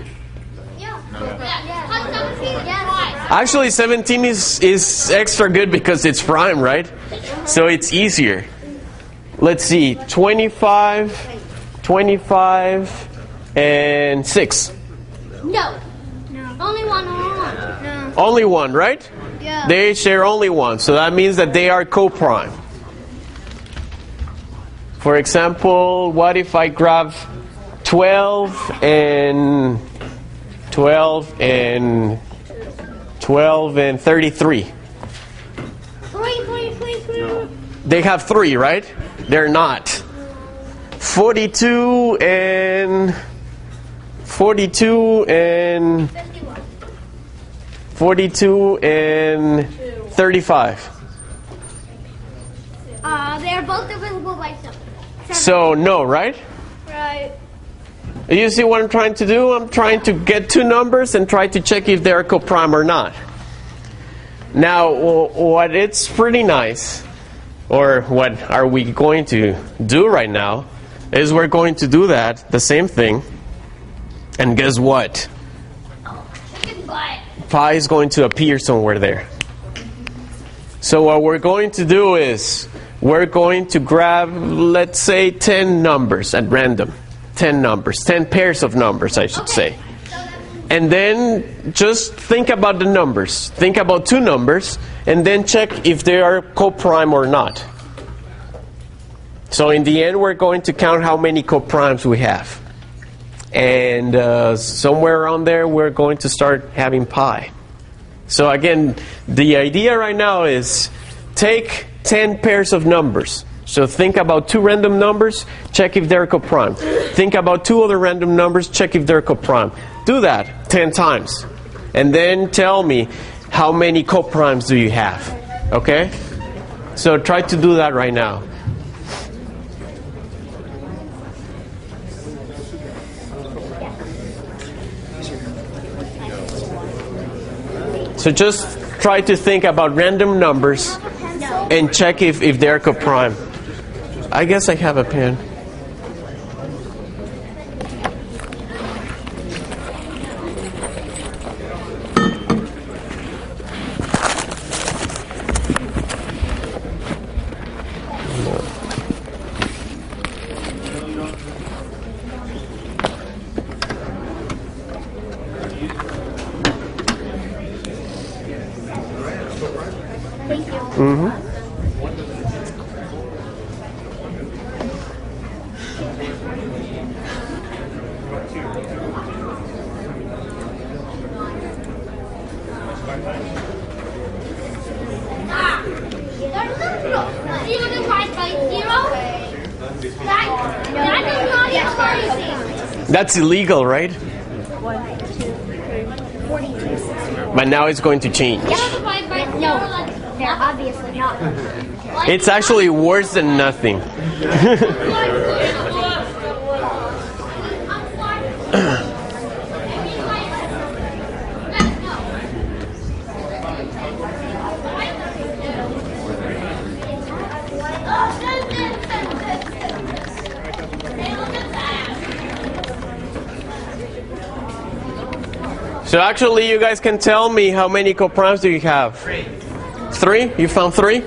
Actually, 17 is extra good because it's prime, right? So it's easier. Let's see. 25 and 6. No. Only one. No. Only one, right? Yeah. They share only one, so that means that they are coprime. For example, what if I grab 12 and 33? 3. They have 3, right? They're not. 42 and 35. They're both divisible by 7. So no, right? Right. You see what I'm trying to do? I'm trying to get two numbers and try to check if they're coprime or not. Now, what it's pretty nice, or what are we going to do right now, is we're going to do that, the same thing. And guess what? Pi is going to appear somewhere there. So what we're going to do is we're going to grab, let's say, 10 numbers at random. 10 numbers, 10 pairs of numbers, I should say. And then just think about the numbers. Think about 2 numbers, and then check if they are coprime or not. So in the end, we're going to count how many coprimes we have. And somewhere around there, we're going to start having pi. So again, the idea right now is take 10 pairs of numbers. So think about 2 random numbers, check if they're coprime. Think about 2 other random numbers, check if they're coprime. Do that 10 times. And then tell me how many coprimes do you have. Okay? So try to do that right now. So just try to think about random numbers and check if they're coprime. I guess I have a pen. That's illegal, right? 1, 2, 3, 42. But now it's going to change. No, they're obviously not. It's actually worse than nothing. So actually, you guys can tell me how many coprimes do you have? 3. 3? You found 3?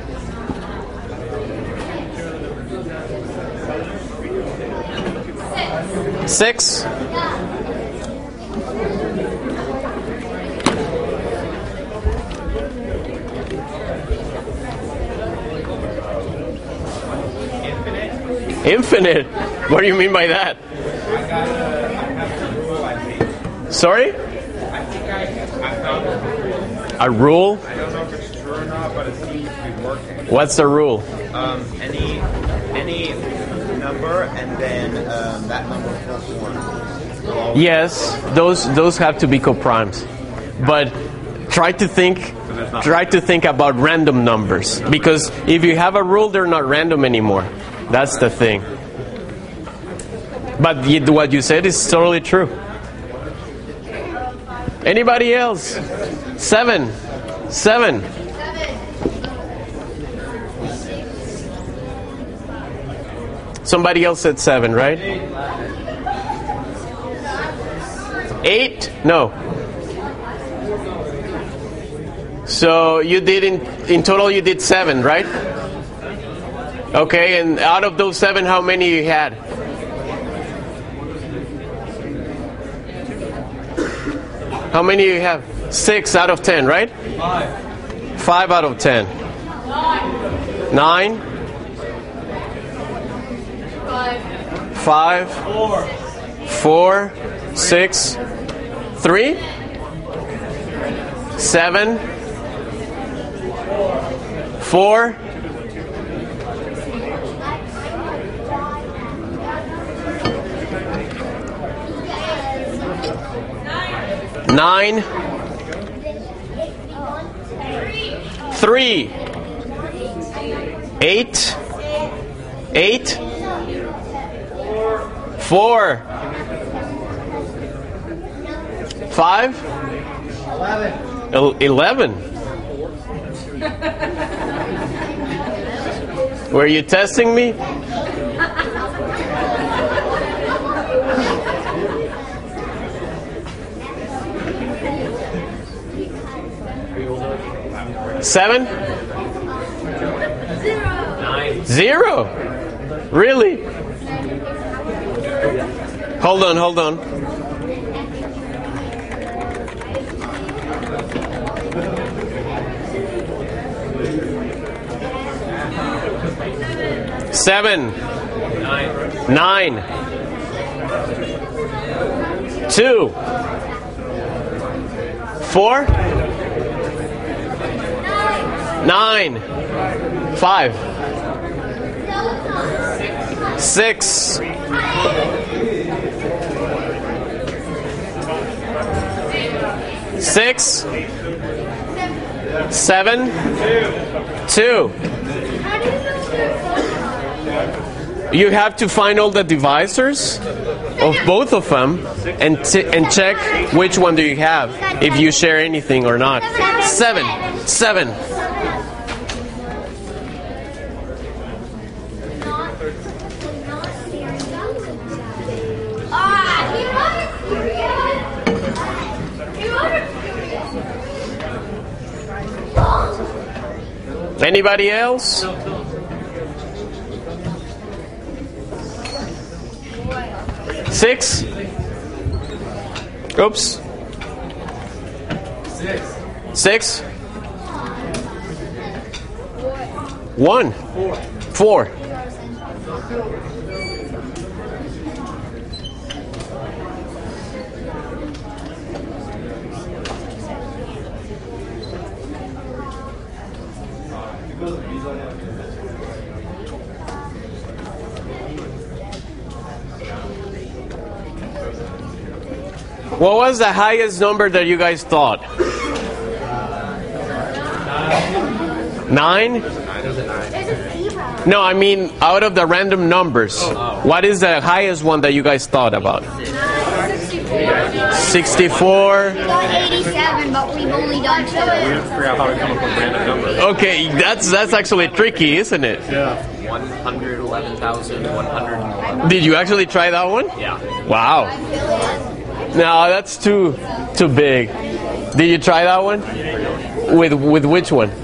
Six? Infinite? What do you mean by that? Sorry? A rule? I don't know if it's true or not, but it seems to be working. What's the rule? Any number and then that number plus 1. Yes, those have to be coprimes. But try to think about random numbers, because if you have a rule, they're not random anymore. That's the thing. But what you said is totally true. Anybody else? 7. 7. Somebody else said 7, right? 8? No. So you did in total you did 7, right? Okay, and out of those 7, how many you had? How many you have? 6 out of 10, right? 5 out of 10. 9? 5? 4? 6? 3? 7? 4? 9? 3? 8? 8? 4? 5? 11? Were you testing me? Seven? 0? Really? Hold on. Seven. 9. 2. 4. 9. 5. 6. 6. 7. 2. You have to find all the divisors of both of them and check which one do you have, if you share anything or not. 7. Anybody else? Six? Oops. 6? 1? 4? What was the highest number that you guys thought? 9? No, I mean out of the random numbers. What is the highest one that you guys thought about? 64? 87, but we've only done 2. We have to figure out how to come up with random numbers. Okay, that's actually tricky, isn't it? Yeah. 111,111. Did you actually try that one? Yeah. Wow. No, that's too big. Did you try that one? With which one?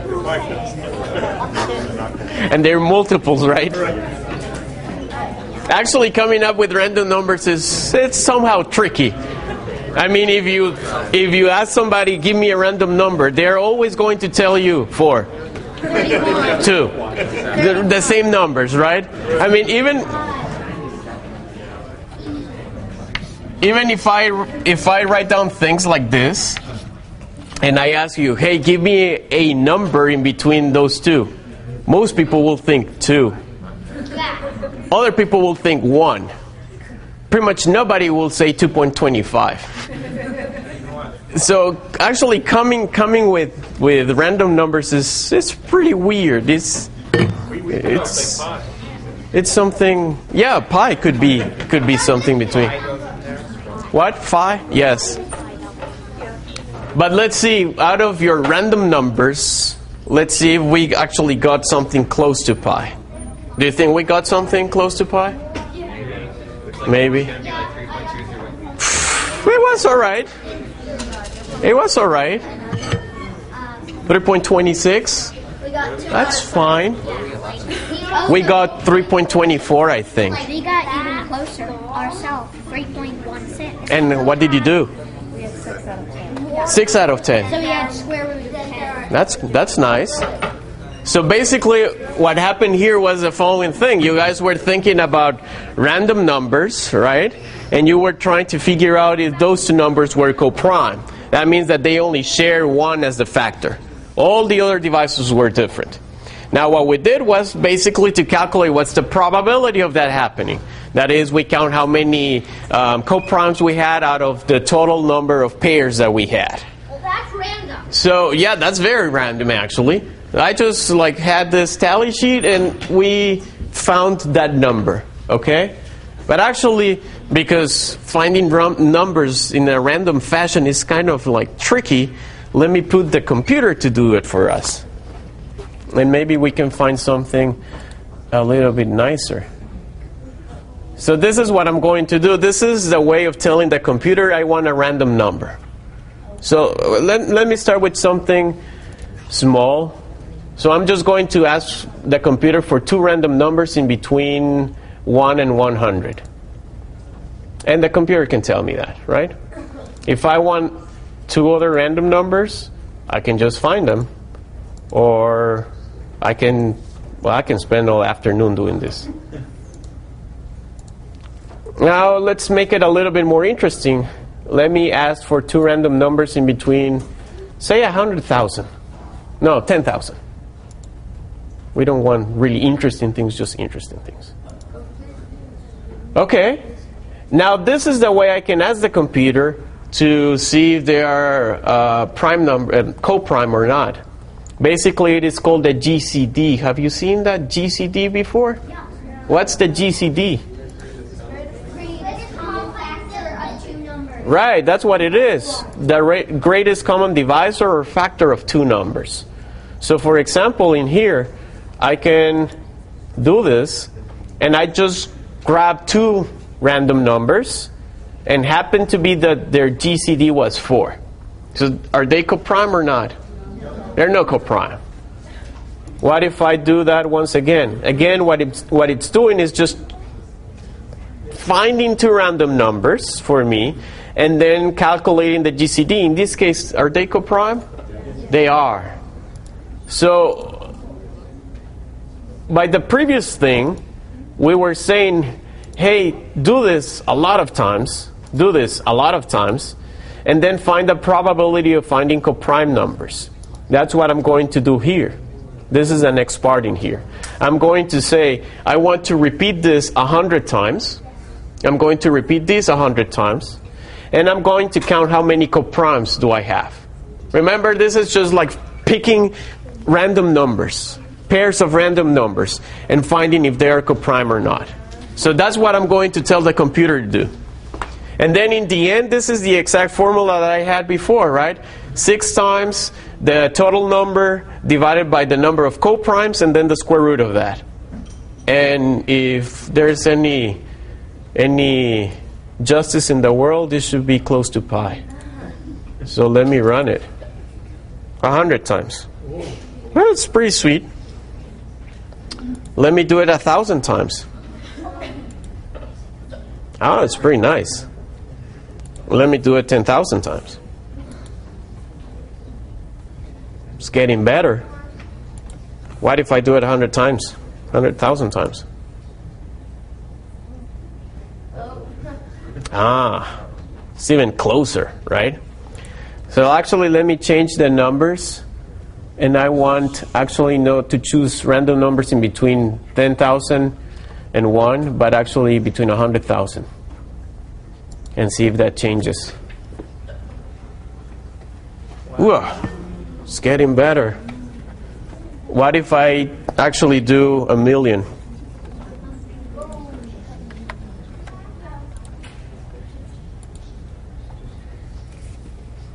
And they're multiples, right? Actually, coming up with random numbers it's somehow tricky. I mean, if you ask somebody, give me a random number, they're always going to tell you 4, 2, the same numbers, right? I mean, even if I write down things like this, and I ask you, hey, give me a number in between those two, most people will think 2. Other people will think 1. Pretty much nobody will say 2.25. So actually coming with random numbers is pretty weird. It's something. Yeah, pi could be something between. What? Phi? Yes. But let's see, out of your random numbers, let's see if we actually got something close to pi. Do you think we got something close to pi? Maybe. It was alright. It was alright. 3.26. That's fine. We got 3.24, I think. We got even closer ourselves, 3.16. And what did you do? We had 6 out of 10. 6 out of 10. So we had square root of 10. That's nice. So basically, what happened here was the following thing. You guys were thinking about random numbers, right? And you were trying to figure out if those two numbers were coprime. That means that they only share one as the factor. All the other devices were different. Now what we did was basically to calculate what's the probability of that happening. That is, we count how many coprimes we had out of the total number of pairs that we had. Well, that's random. So yeah, that's very random actually. I just had this tally sheet and we found that number, okay? But actually, because finding numbers in a random fashion is kind of tricky, let me put the computer to do it for us. And maybe we can find something a little bit nicer. So this is what I'm going to do. This is the way of telling the computer I want a random number. So let me start with something small. So I'm just going to ask the computer for 2 random numbers in between 1 and 100. And the computer can tell me that, right? If I want 2 other random numbers, I can just find them. Or I can spend all afternoon doing this. Now let's make it a little bit more interesting. Let me ask for 2 random numbers in between, say 100,000. No, 10,000. We don't want really interesting things, just interesting things. Okay. Now this is the way I can ask the computer to see if they are prime number, coprime or not. Basically, it is called the GCD. Have you seen that GCD before? Yeah. What's the GCD? Greatest common factor of 2 numbers. Right, that's what it is. The greatest common divisor or factor of 2 numbers. So for example, in here, I can do this, and I just grab 2 random numbers, and happen to be that their GCD was 4. So are they coprime or not? They're no coprime. What if I do that once again? Again, what it's doing is just finding 2 random numbers for me, and then calculating the GCD. In this case, are they coprime? They are. So by the previous thing, we were saying, hey, do this a lot of times, and then find the probability of finding coprime numbers. That's what I'm going to do here. This is the next part in here. I'm going to say, I want to repeat this 100 times. I'm going to repeat this 100 times. And I'm going to count how many coprimes do I have. Remember, this is just like picking random numbers, pairs of random numbers, and finding if they are coprime or not. So that's what I'm going to tell the computer to do. And then in the end, this is the exact formula that I had before, right? 6 times the total number divided by the number of coprimes, and then the square root of that. And if there's any justice in the world, this should be close to pi. So let me run it. 100 times. Well, it's pretty sweet. Let me do it 1,000 times. Oh, it's pretty nice. Let me do it 10,000 times. It's getting better. What if I do it 100 times? 100,000 times? Ah, it's even closer, right? So actually, let me change the numbers. And I want actually to choose random numbers in between 10,000 and 1, but actually between 100,000. And see if that changes. Whoa, it's getting better. What if I actually do 1,000,000?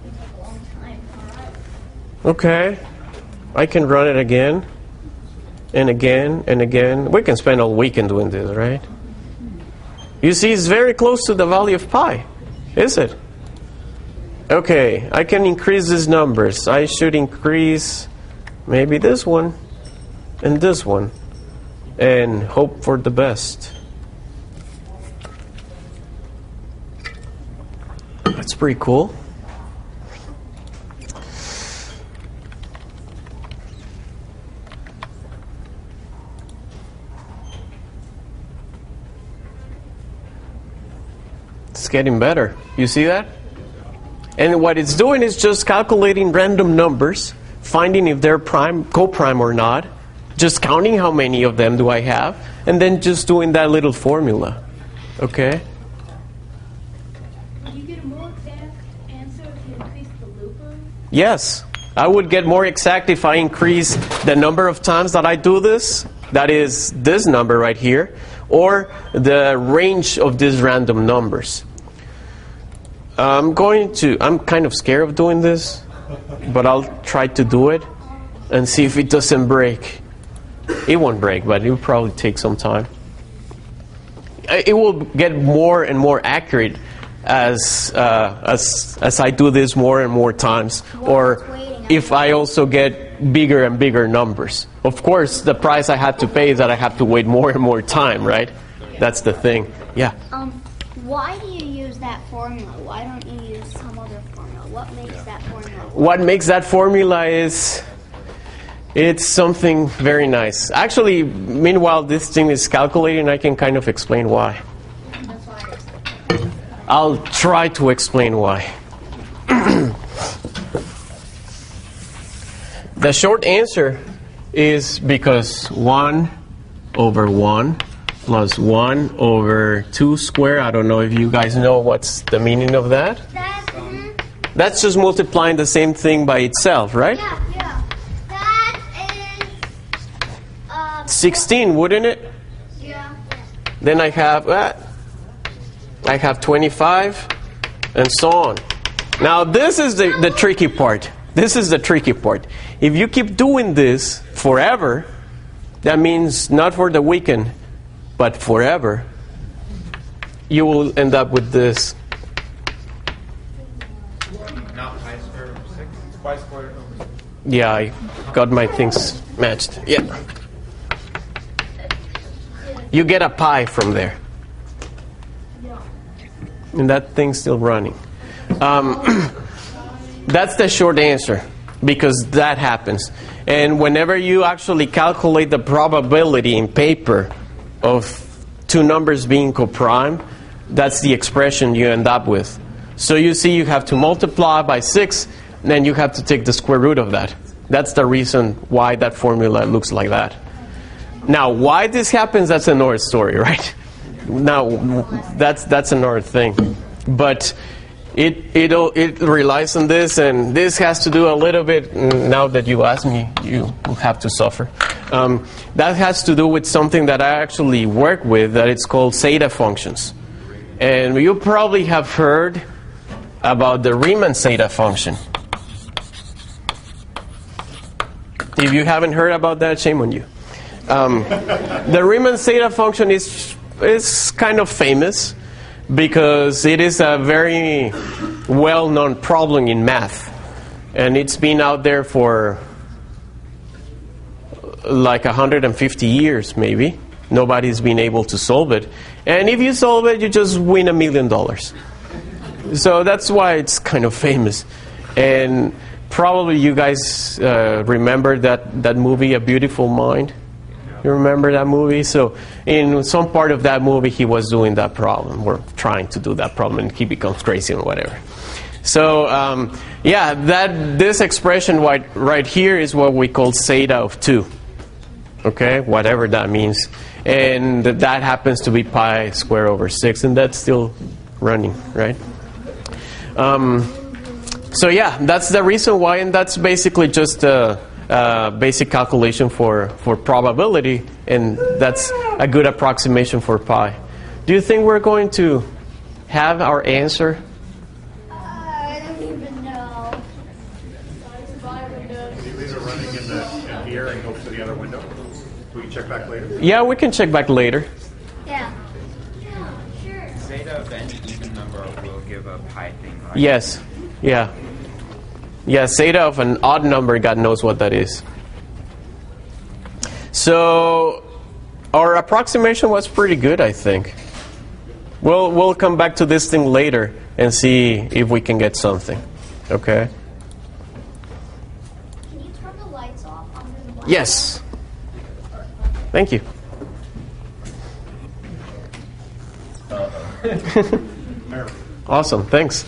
take a long time. All right. Okay. I can run it again. And again and again. We can spend all weekend doing this, right? You see, it's very close to the value of pi, is it? Okay, I can increase these numbers. I should increase maybe this one and this one and hope for the best. That's pretty cool. It's getting better. You see that? And what it's doing is just calculating random numbers, finding if they're co-prime or not, just counting how many of them do I have, and then just doing that little formula. Okay? Would you get a more exact answer if you increase the looping? Yes. I would get more exact if I increase the number of times that I do this. That is this number right here. Or the range of these random numbers. I'm kind of scared of doing this, but I'll try to do it and see if it doesn't break. It won't break, but it will probably take some time. It will get more and more accurate as I do this more and more times, or if I also get bigger and bigger numbers. Of course, the price I have to pay is that I have to wait more and more time, right? That's the thing. Yeah. Why do you use that formula? Why don't you use some other formula? What makes that formula work? What makes that formula is it's something very nice. Actually, meanwhile, this thing is calculating, I can kind of explain why. I'll try to explain why. The short answer is because 1 over 1 plus 1 over 2 squared. I don't know if you guys know what's the meaning of that. That's just multiplying the same thing by itself, right? Yeah. That is 16, wouldn't it? Yeah. Then I have 25 and so on. Now this is the tricky part. This is the tricky part. If you keep doing this forever, that means not for the weekend, but forever, you will end up with this. Not pi squared over 6. It's pi squared over 6. Yeah, I got my things matched. Yeah. You get a pi from there. And that thing's still running. That's the short answer, because that happens. And whenever you actually calculate the probability in paper of two numbers being coprime, that's the expression you end up with. So you see you have to multiply by 6, and then you have to take the square root of that. That's the reason why that formula looks like that. Now, why this happens, that's another story, right? Now, that's another thing. But it relies on this, and this has to do a little bit, now that you ask me, you will have to suffer. That has to do with something that I actually work with, that it's called zeta functions. And you probably have heard about the Riemann zeta function. If you haven't heard about that, shame on you. The Riemann zeta function is kind of famous because it is a very well-known problem in math. And it's been out there for like 150 years, maybe. Nobody's been able to solve it. And if you solve it, you just win $1 million. So that's why it's kind of famous. And probably you guys remember that movie, A Beautiful Mind? You remember that movie? So in some part of that movie, he was doing that problem, or trying to do that problem, and he becomes crazy and whatever. So this expression right here is what we call zeta of 2. Okay, whatever that means. And that happens to be pi squared over 6, and that's still running, right? So yeah, that's the reason why, and that's basically just a basic calculation for probability, and that's a good approximation for pi. Do you think we're going to have our answer? I don't even know. No. Buy windows. You leave it running in here and go to the other window? We can check back later? Yeah, we can check back later. Yeah. Yeah, sure. Zeta of any even number will give a pi thing, right? Yes. Yeah. Yeah, zeta of an odd number, God knows what that is. So our approximation was pretty good, I think. We'll come back to this thing later and see if we can get something. Okay? Can you turn the lights off under the black? Yes. Thank you. Awesome, thanks.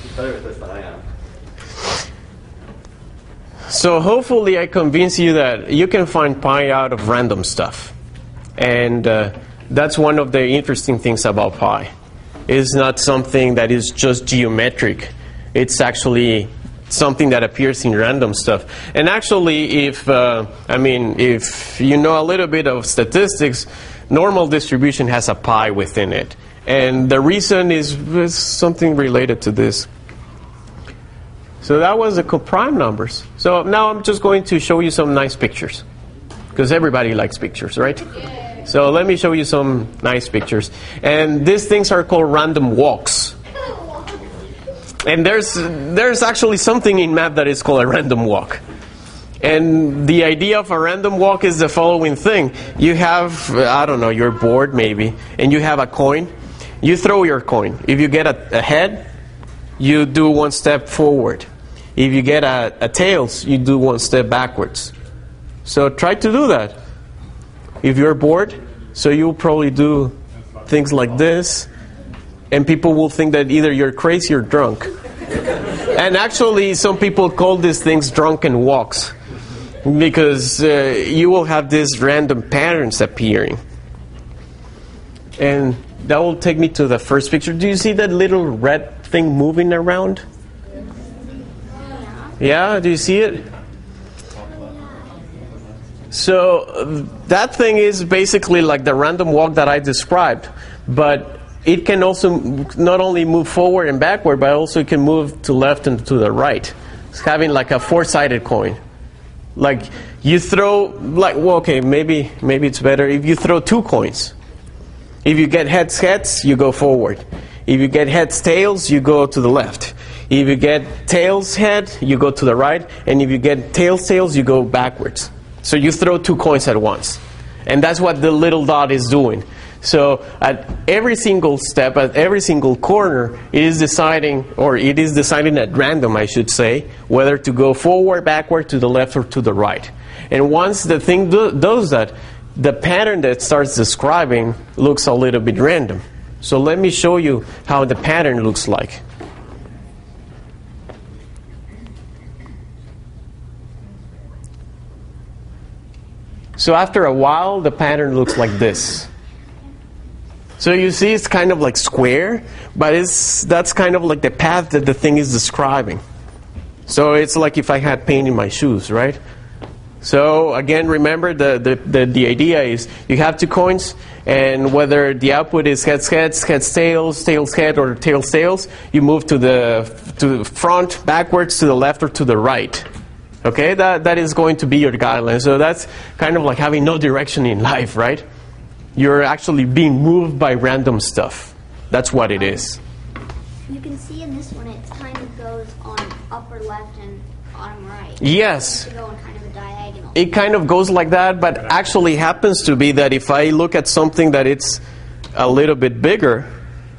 So hopefully I convince you that you can find pi out of random stuff. And that's one of the interesting things about pi. It's not something that is just geometric. It's actually something that appears in random stuff. And actually, if you know a little bit of statistics, normal distribution has a pi within it. And the reason is something related to this. So that was the prime numbers. So now I'm just going to show you some nice pictures. Because everybody likes pictures, right? So let me show you some nice pictures. And these things are called random walks. And there's actually something in math that is called a random walk. And the idea of a random walk is the following thing. You have, I don't know, you're bored maybe, and you have a coin. You throw your coin. If you get a head, you do one step forward. If you get a tails, you do one step backwards. So try to do that. If you're bored, so you'll probably do things like this, and people will think that either you're crazy or drunk. And actually, some people call these things drunken walks, because you will have these random patterns appearing. And that will take me to the first picture. Do you see that little red thing moving around? Yeah, do you see it? So that thing is basically like the random walk that I described, but it can also not only move forward and backward, but also it can move to left and to the right. It's having like a four-sided coin. Like you throw, maybe it's better if you throw two coins. If you get heads, you go forward. If you get heads, tails, you go to the left. If you get tails, head, you go to the right. And if you get tails, you go backwards. So you throw two coins at once. And that's what the little dot is doing. So at every single step, at every single corner, it is deciding at random, I should say, whether to go forward, backward, to the left, or to the right. And once the thing does that, the pattern that it starts describing looks a little bit random. So let me show you how the pattern looks like. So after a while, the pattern looks like this. So you see it's kind of like square, but that's kind of like the path that the thing is describing. So it's like if I had paint in my shoes, right? So again, remember the idea is you have two coins, and whether the output is heads, tails, head, or tails, you move to the front, backwards, to the left, or to the right. Okay, that is going to be your guideline. So that's kind of like having no direction in life, right? You're actually being moved by random stuff. That's what it is. You can see in this one, it kind of goes on upper left and bottom right. Yes. It go on kind of a diagonal. It kind of goes like that, but actually happens to be that if I look at something that it's a little bit bigger,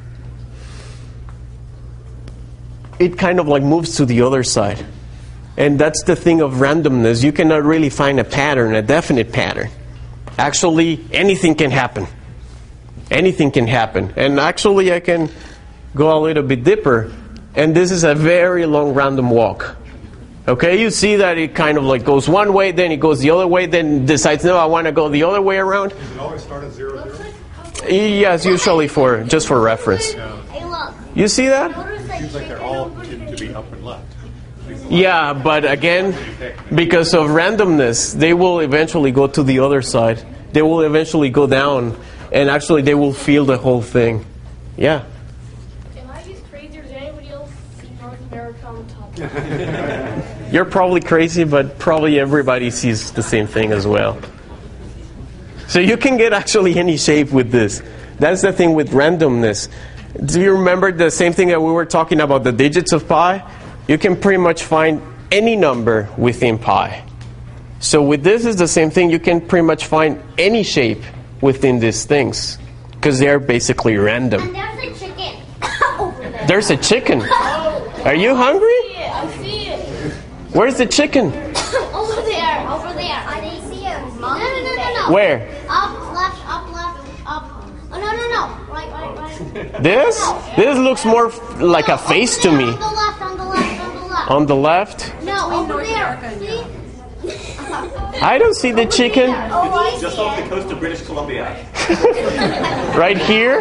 it kind of like moves to the other side. And that's the thing of randomness. You cannot really find a pattern, a definite pattern. Actually, anything can happen. Anything can happen. And actually, I can go a little bit deeper. And this is a very long random walk. Okay, you see that it kind of like goes one way, then it goes the other way, then decides, no, I want to go the other way around. Does it always start at 0, 0? Yes, usually just for reference. Hey, look. You see that? It seems like they're all to be up and left. Yeah, but again, because of randomness, they will eventually go to the other side. They will eventually go down, and actually they will feel the whole thing. Yeah. Am I just crazy, or does anybody else see North America on You're probably crazy, but probably everybody sees the same thing as well. So you can get actually any shape with this. That's the thing with randomness. Do you remember the same thing that we were talking about, the digits of pi? You can pretty much find any number within pi. So with this is the same thing. You can pretty much find any shape within these things because they're basically random. And there's a chicken over there. There's a chicken. Are you hungry? Yeah, I see it. Where's the chicken? Over there. I didn't see him. No. Where? Up, left, up. Oh, no. Right. This? This looks more like a face to me. On the left. On the left? No, over there. See? I don't see the chicken. Just off the coast of British Columbia. Right here?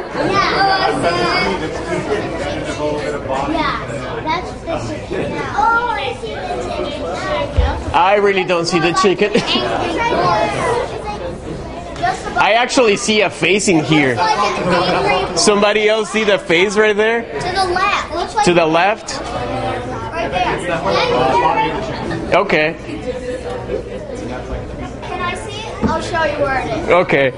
That's the chicken. Oh, I see the chicken. I really don't see the chicken. I actually see a face in here. Somebody else see the face right there? To the left. Looks like To the left? right there. Okay. Can I see it? I'll show you where it is. Okay.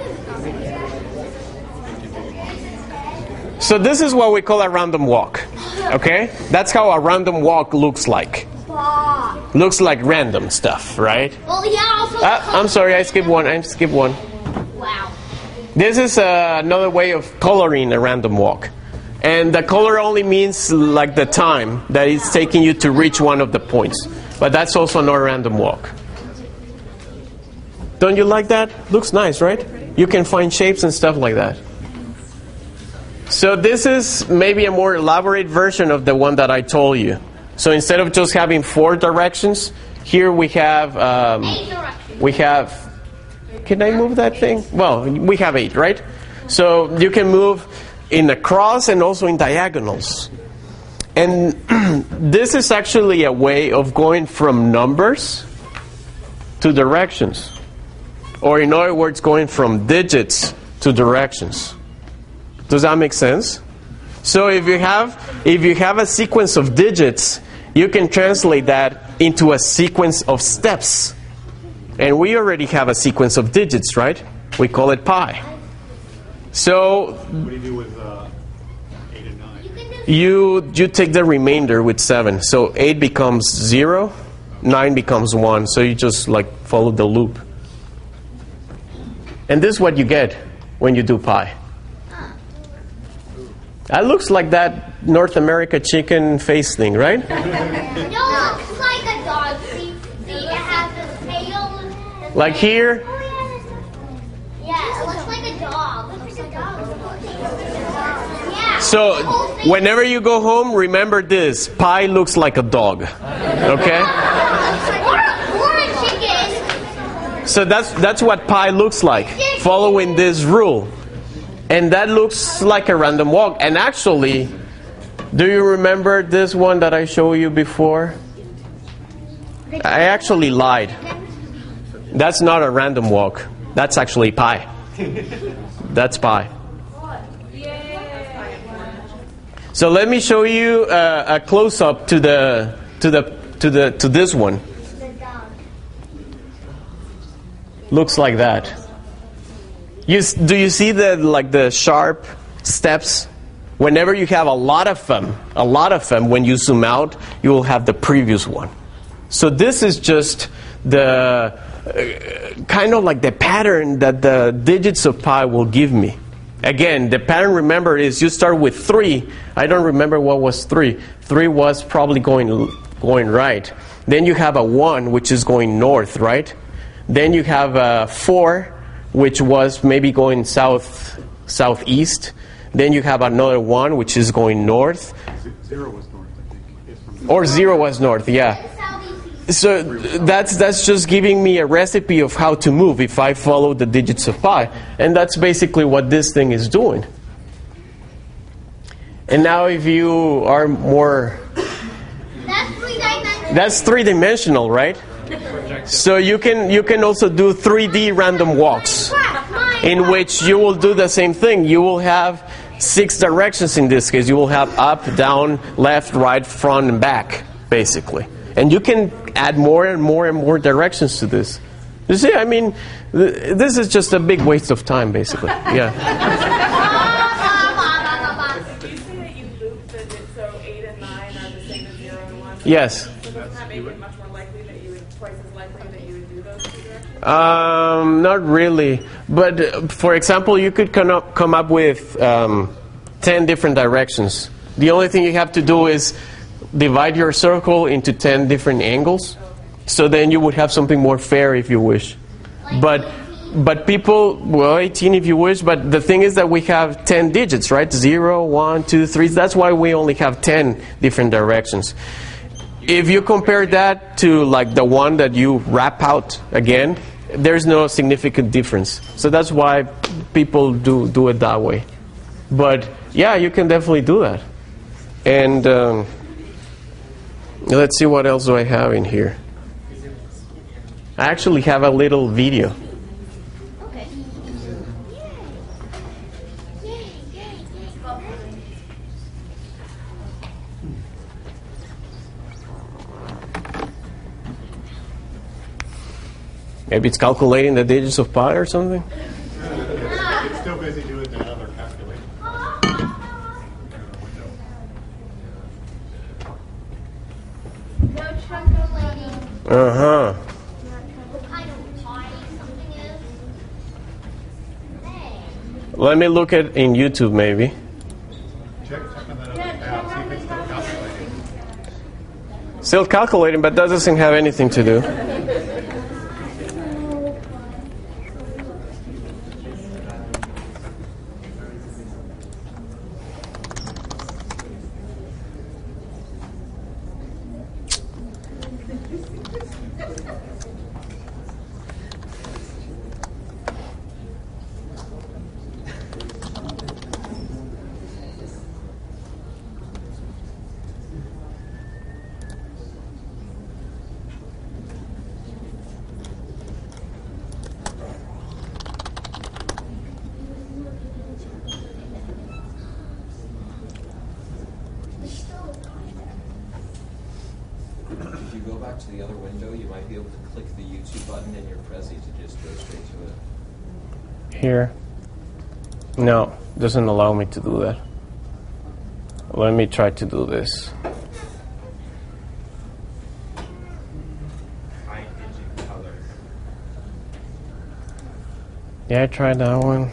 So this is what we call a random walk. Okay? That's how a random walk looks like. Looks like random stuff, right? Well, yeah, also. I'm sorry, I skipped one. Wow. This is another way of coloring a random walk. And the color only means like the time that it's taking you to reach one of the points. But that's also not a random walk. Don't you like that? Looks nice, right? You can find shapes and stuff like that. So this is maybe a more elaborate version of the one that I told you. So instead of just having 4 directions, here we have 8 directions. Can I move that thing? Well, we have 8, right? So you can move in a cross and also in diagonals. And this is actually a way of going from numbers to directions. Or in other words, going from digits to directions. Does that make sense? So if you have a sequence of digits, you can translate that into a sequence of steps. And we already have a sequence of digits, right? We call it pi. So what do you do with 8 and 9? you take the remainder with 7. So 8 becomes 0, 9 becomes 1. So you just like follow the loop. And this is what you get when you do pi. That looks like that North America chicken face thing, right? No, it looks like a dog. See, it has a tail. Like here? Yeah, it looks like a dog. Yeah. So whenever you go home, remember this. Pi looks like a dog. Okay? Or a chicken. So that's what pi looks like, following this rule. And that looks like a random walk. And actually, do you remember this one that I showed you before? I actually lied. That's not a random walk. That's actually pi. That's pi. So let me show you a close-up to this one. Looks like that. Do you see the sharp steps? Whenever you have a lot of them, when you zoom out, you will have the previous one. So this is just the kind of like the pattern that the digits of pi will give me. Again, the pattern, remember, is you start with 3. I don't remember what was 3. 3 was probably going right. Then you have a 1, which is going north, right? Then you have a 4, which was maybe going southeast. Then you have another 1, which is going north. 0 was north, I think. Or 0 was north, yeah. So that's just giving me a recipe of how to move if I follow the digits of pi. And that's basically what this thing is doing. And now if you are more... That's three-dimensional, right? So you can also do 3D random walks, in which you will do the same thing. You will have 6 directions in this case. You will have up, down, left, right, front, and back. basically. And you can add more and more and more directions to this. You see, I mean, this is just a big waste of time, basically. Yeah. Did you say that you looped the so 8 and 9 are the same as 0 and 1? Yes. So doesn't that make it much more likely that you would, twice as likely that you would do those two directions? Not really. But for example, you could come up with 10 different directions. The only thing you have to do is divide your circle into 10 different angles. So then you would have something more fair if you wish. But people, well, 18 if you wish, but the thing is that we have 10 digits, right? 0, 1, 2, 3. That's why we only have 10 different directions. If you compare that to like the one that you wrap out again, there's no significant difference. So that's why people do it that way. But yeah, you can definitely do that. And let's see what else do I have in here. I actually have a little video. Okay. Maybe it's calculating the digits of pi or something? It's still busy doing the other calculation. No calculating Uh-huh. what kind of party something is. Hey. Let me look at in YouTube maybe. Check on that other tab, see if it's still calculating. Still calculating, but that doesn't have anything to do. If you go back to the other window, you might be able to click the YouTube button in your Prezi to just go straight to it. Here. No, doesn't allow me to do that. Let me try to do this. High digit color. Yeah, I tried that one.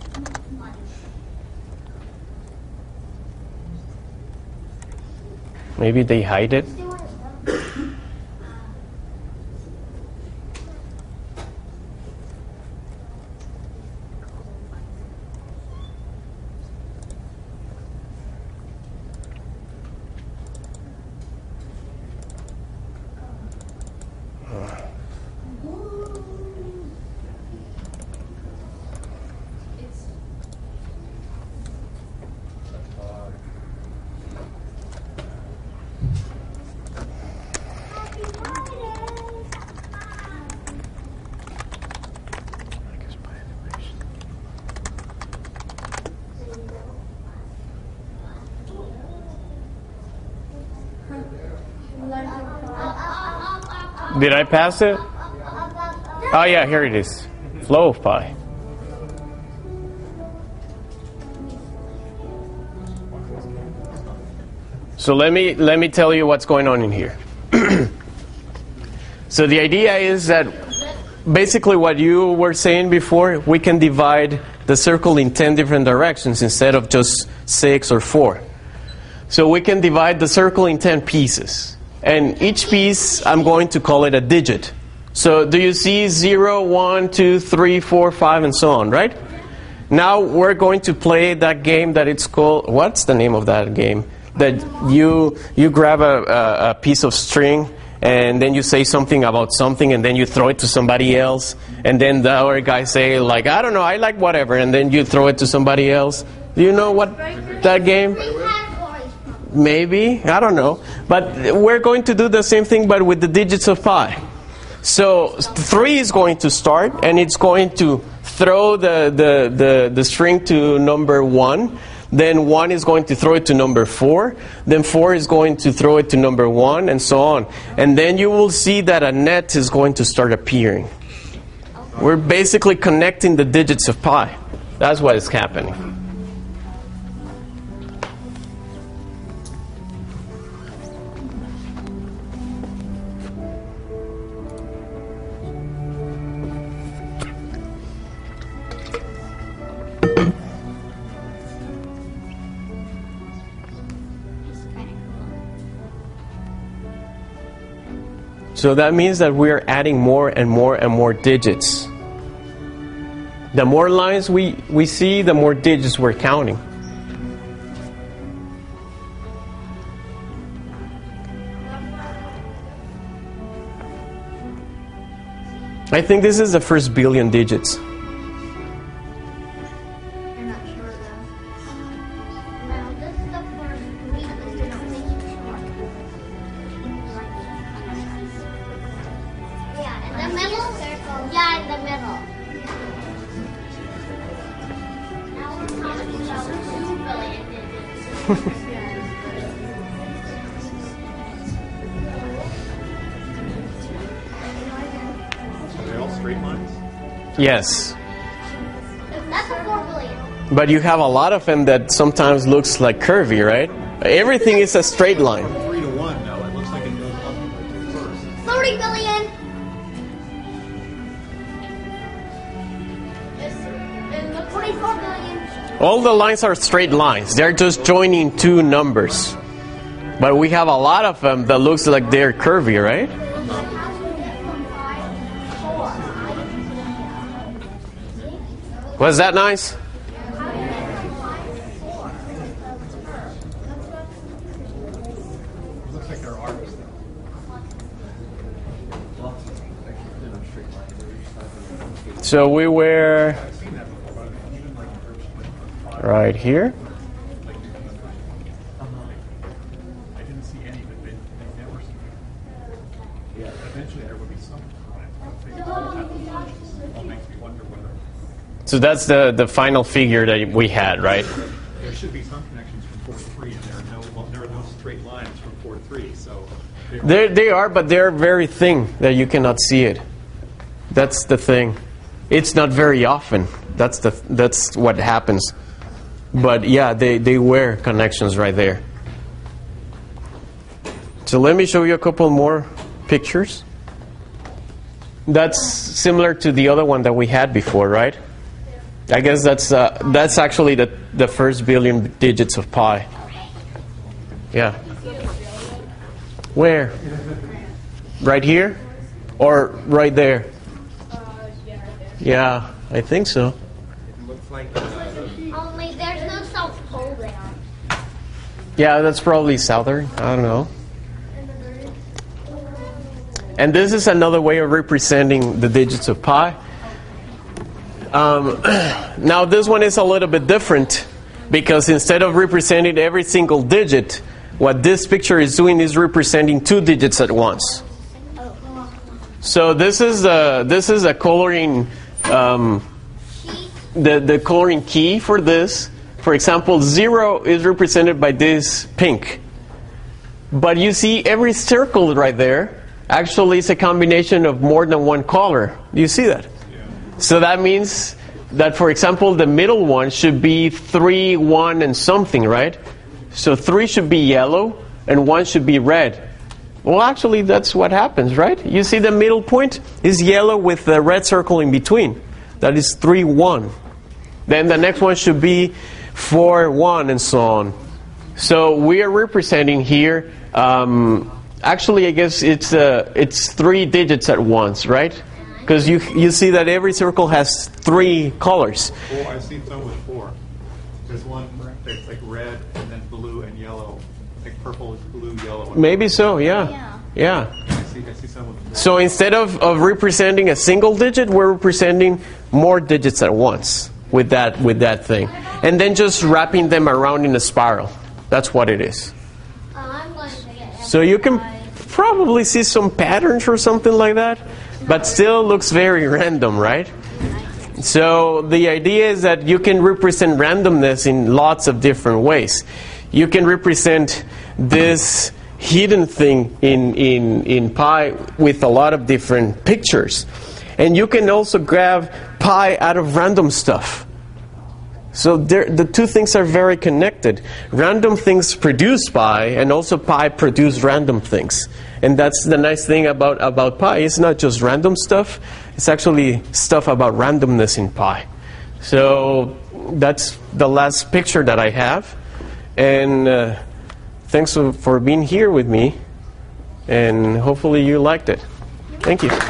Maybe they hide it. Did I pass it? Oh yeah, here it is. Flow of pi. So let me tell you what's going on in here. So the idea is that basically what you were saying before, we can divide the circle in 10 different directions instead of just 6 or 4. So we can divide the circle in 10 pieces. And each piece, I'm going to call it a digit. So do you see 0, 1, 2, 3, 4, 5, and so on, right? Now we're going to play that game that it's called, what's the name of that game? That you grab a piece of string and then you say something about something and then you throw it to somebody else. And then the other guy say like, I don't know, I like whatever. And then you throw it to somebody else. Do you know what that game? Maybe, I don't know. But we're going to do the same thing but with the digits of pi. So 3 is going to start and it's going to throw the string to number 1. then 1 is going to throw it to number 4, then 4 is going to throw it to number 1, and so on. And then you will see that a net is going to start appearing. We're basically connecting the digits of pi. That's what is happening. So that means that we are adding more and more and more digits. The more lines we see, the more digits we're counting. I think this is the first billion digits. You're not sure though. Well, this is the first week that they don't make it short. Yeah, in the middle. Yeah, in the middle. Now we're talking about 2 billion digits. Are they all straight lines? Yes. That's a 4 billion. But you have a lot of them that sometimes looks like curvy, right? Everything is a straight line. 3 to 1, no. It looks like it goes up first. 30 billion. It looks 44 billion. All the lines are straight lines. They're just joining two numbers. But we have a lot of them that looks like they're curvy, right? Was that nice? Looks like they're arcs. So we were right here. I didn't see any, but they never see. Yeah, eventually there will be some. All makes me wonder whether So that's the final figure that we had, right? there should be some connections from 4 to 3, and there are no straight lines from 4 to 3. So They are, but they're very thin that you cannot see it. That's the thing. It's not very often. That's what happens. But yeah, they were connections right there. So let me show you a couple more pictures. That's similar to the other one that we had before, right? I guess that's actually the first billion digits of pi. Yeah. Where? Right here? Or right there? Yeah, I think so. It looks like Only there's no South Pole there. Yeah, that's probably southern. I don't know. And this is another way of representing the digits of pi. Now this one is a little bit different because instead of representing every single digit, what this picture is doing is representing 2 digits at once. So this is a coloring the coloring key for this. For example, 0 is represented by this pink. But you see every circle right there actually is a combination of more than one color. Do you see that? Yeah. So that means that, for example, the middle one should be 3, 1, and something, right? So 3 should be yellow and 1 should be red. Well, actually, that's what happens, right? You see the middle point is yellow with the red circle in between. That is 3, 1. Then the next one should be 4, 1, and so on. So we are representing here, actually, I guess it's 3 digits at once, right? Because you see that every circle has 3 colors. 4, I've seen some with 4. There's one that's like red and then blue and yellow. Like purple is blue, yellow. Maybe so, yeah. Yeah. I see some with 4. So instead of representing a single digit, we're representing more digits at once with that thing. And then just wrapping them around in a spiral. That's what it is. I'm going to get So you can probably see some patterns or something like that, but still looks very random, right? So the idea is that you can represent randomness in lots of different ways. You can represent this hidden thing in pi with a lot of different pictures. And you can also grab pi out of random stuff. So the two things are very connected. Random things produce pi, and also pi produce random things. And that's the nice thing about pi. It's not just random stuff. It's actually stuff about randomness in pi. So that's the last picture that I have. And thanks for being here with me. And hopefully you liked it. Thank you.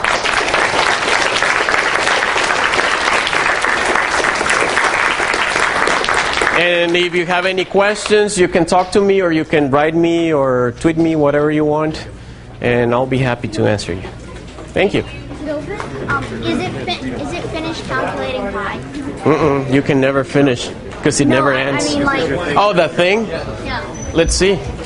And if you have any questions, you can talk to me, or you can write me or tweet me, whatever you want, and I'll be happy to answer you. Thank you. Is it finished calculating pi? You can never finish, because it never ends. I mean, like... Oh, the thing? Yeah. Let's see.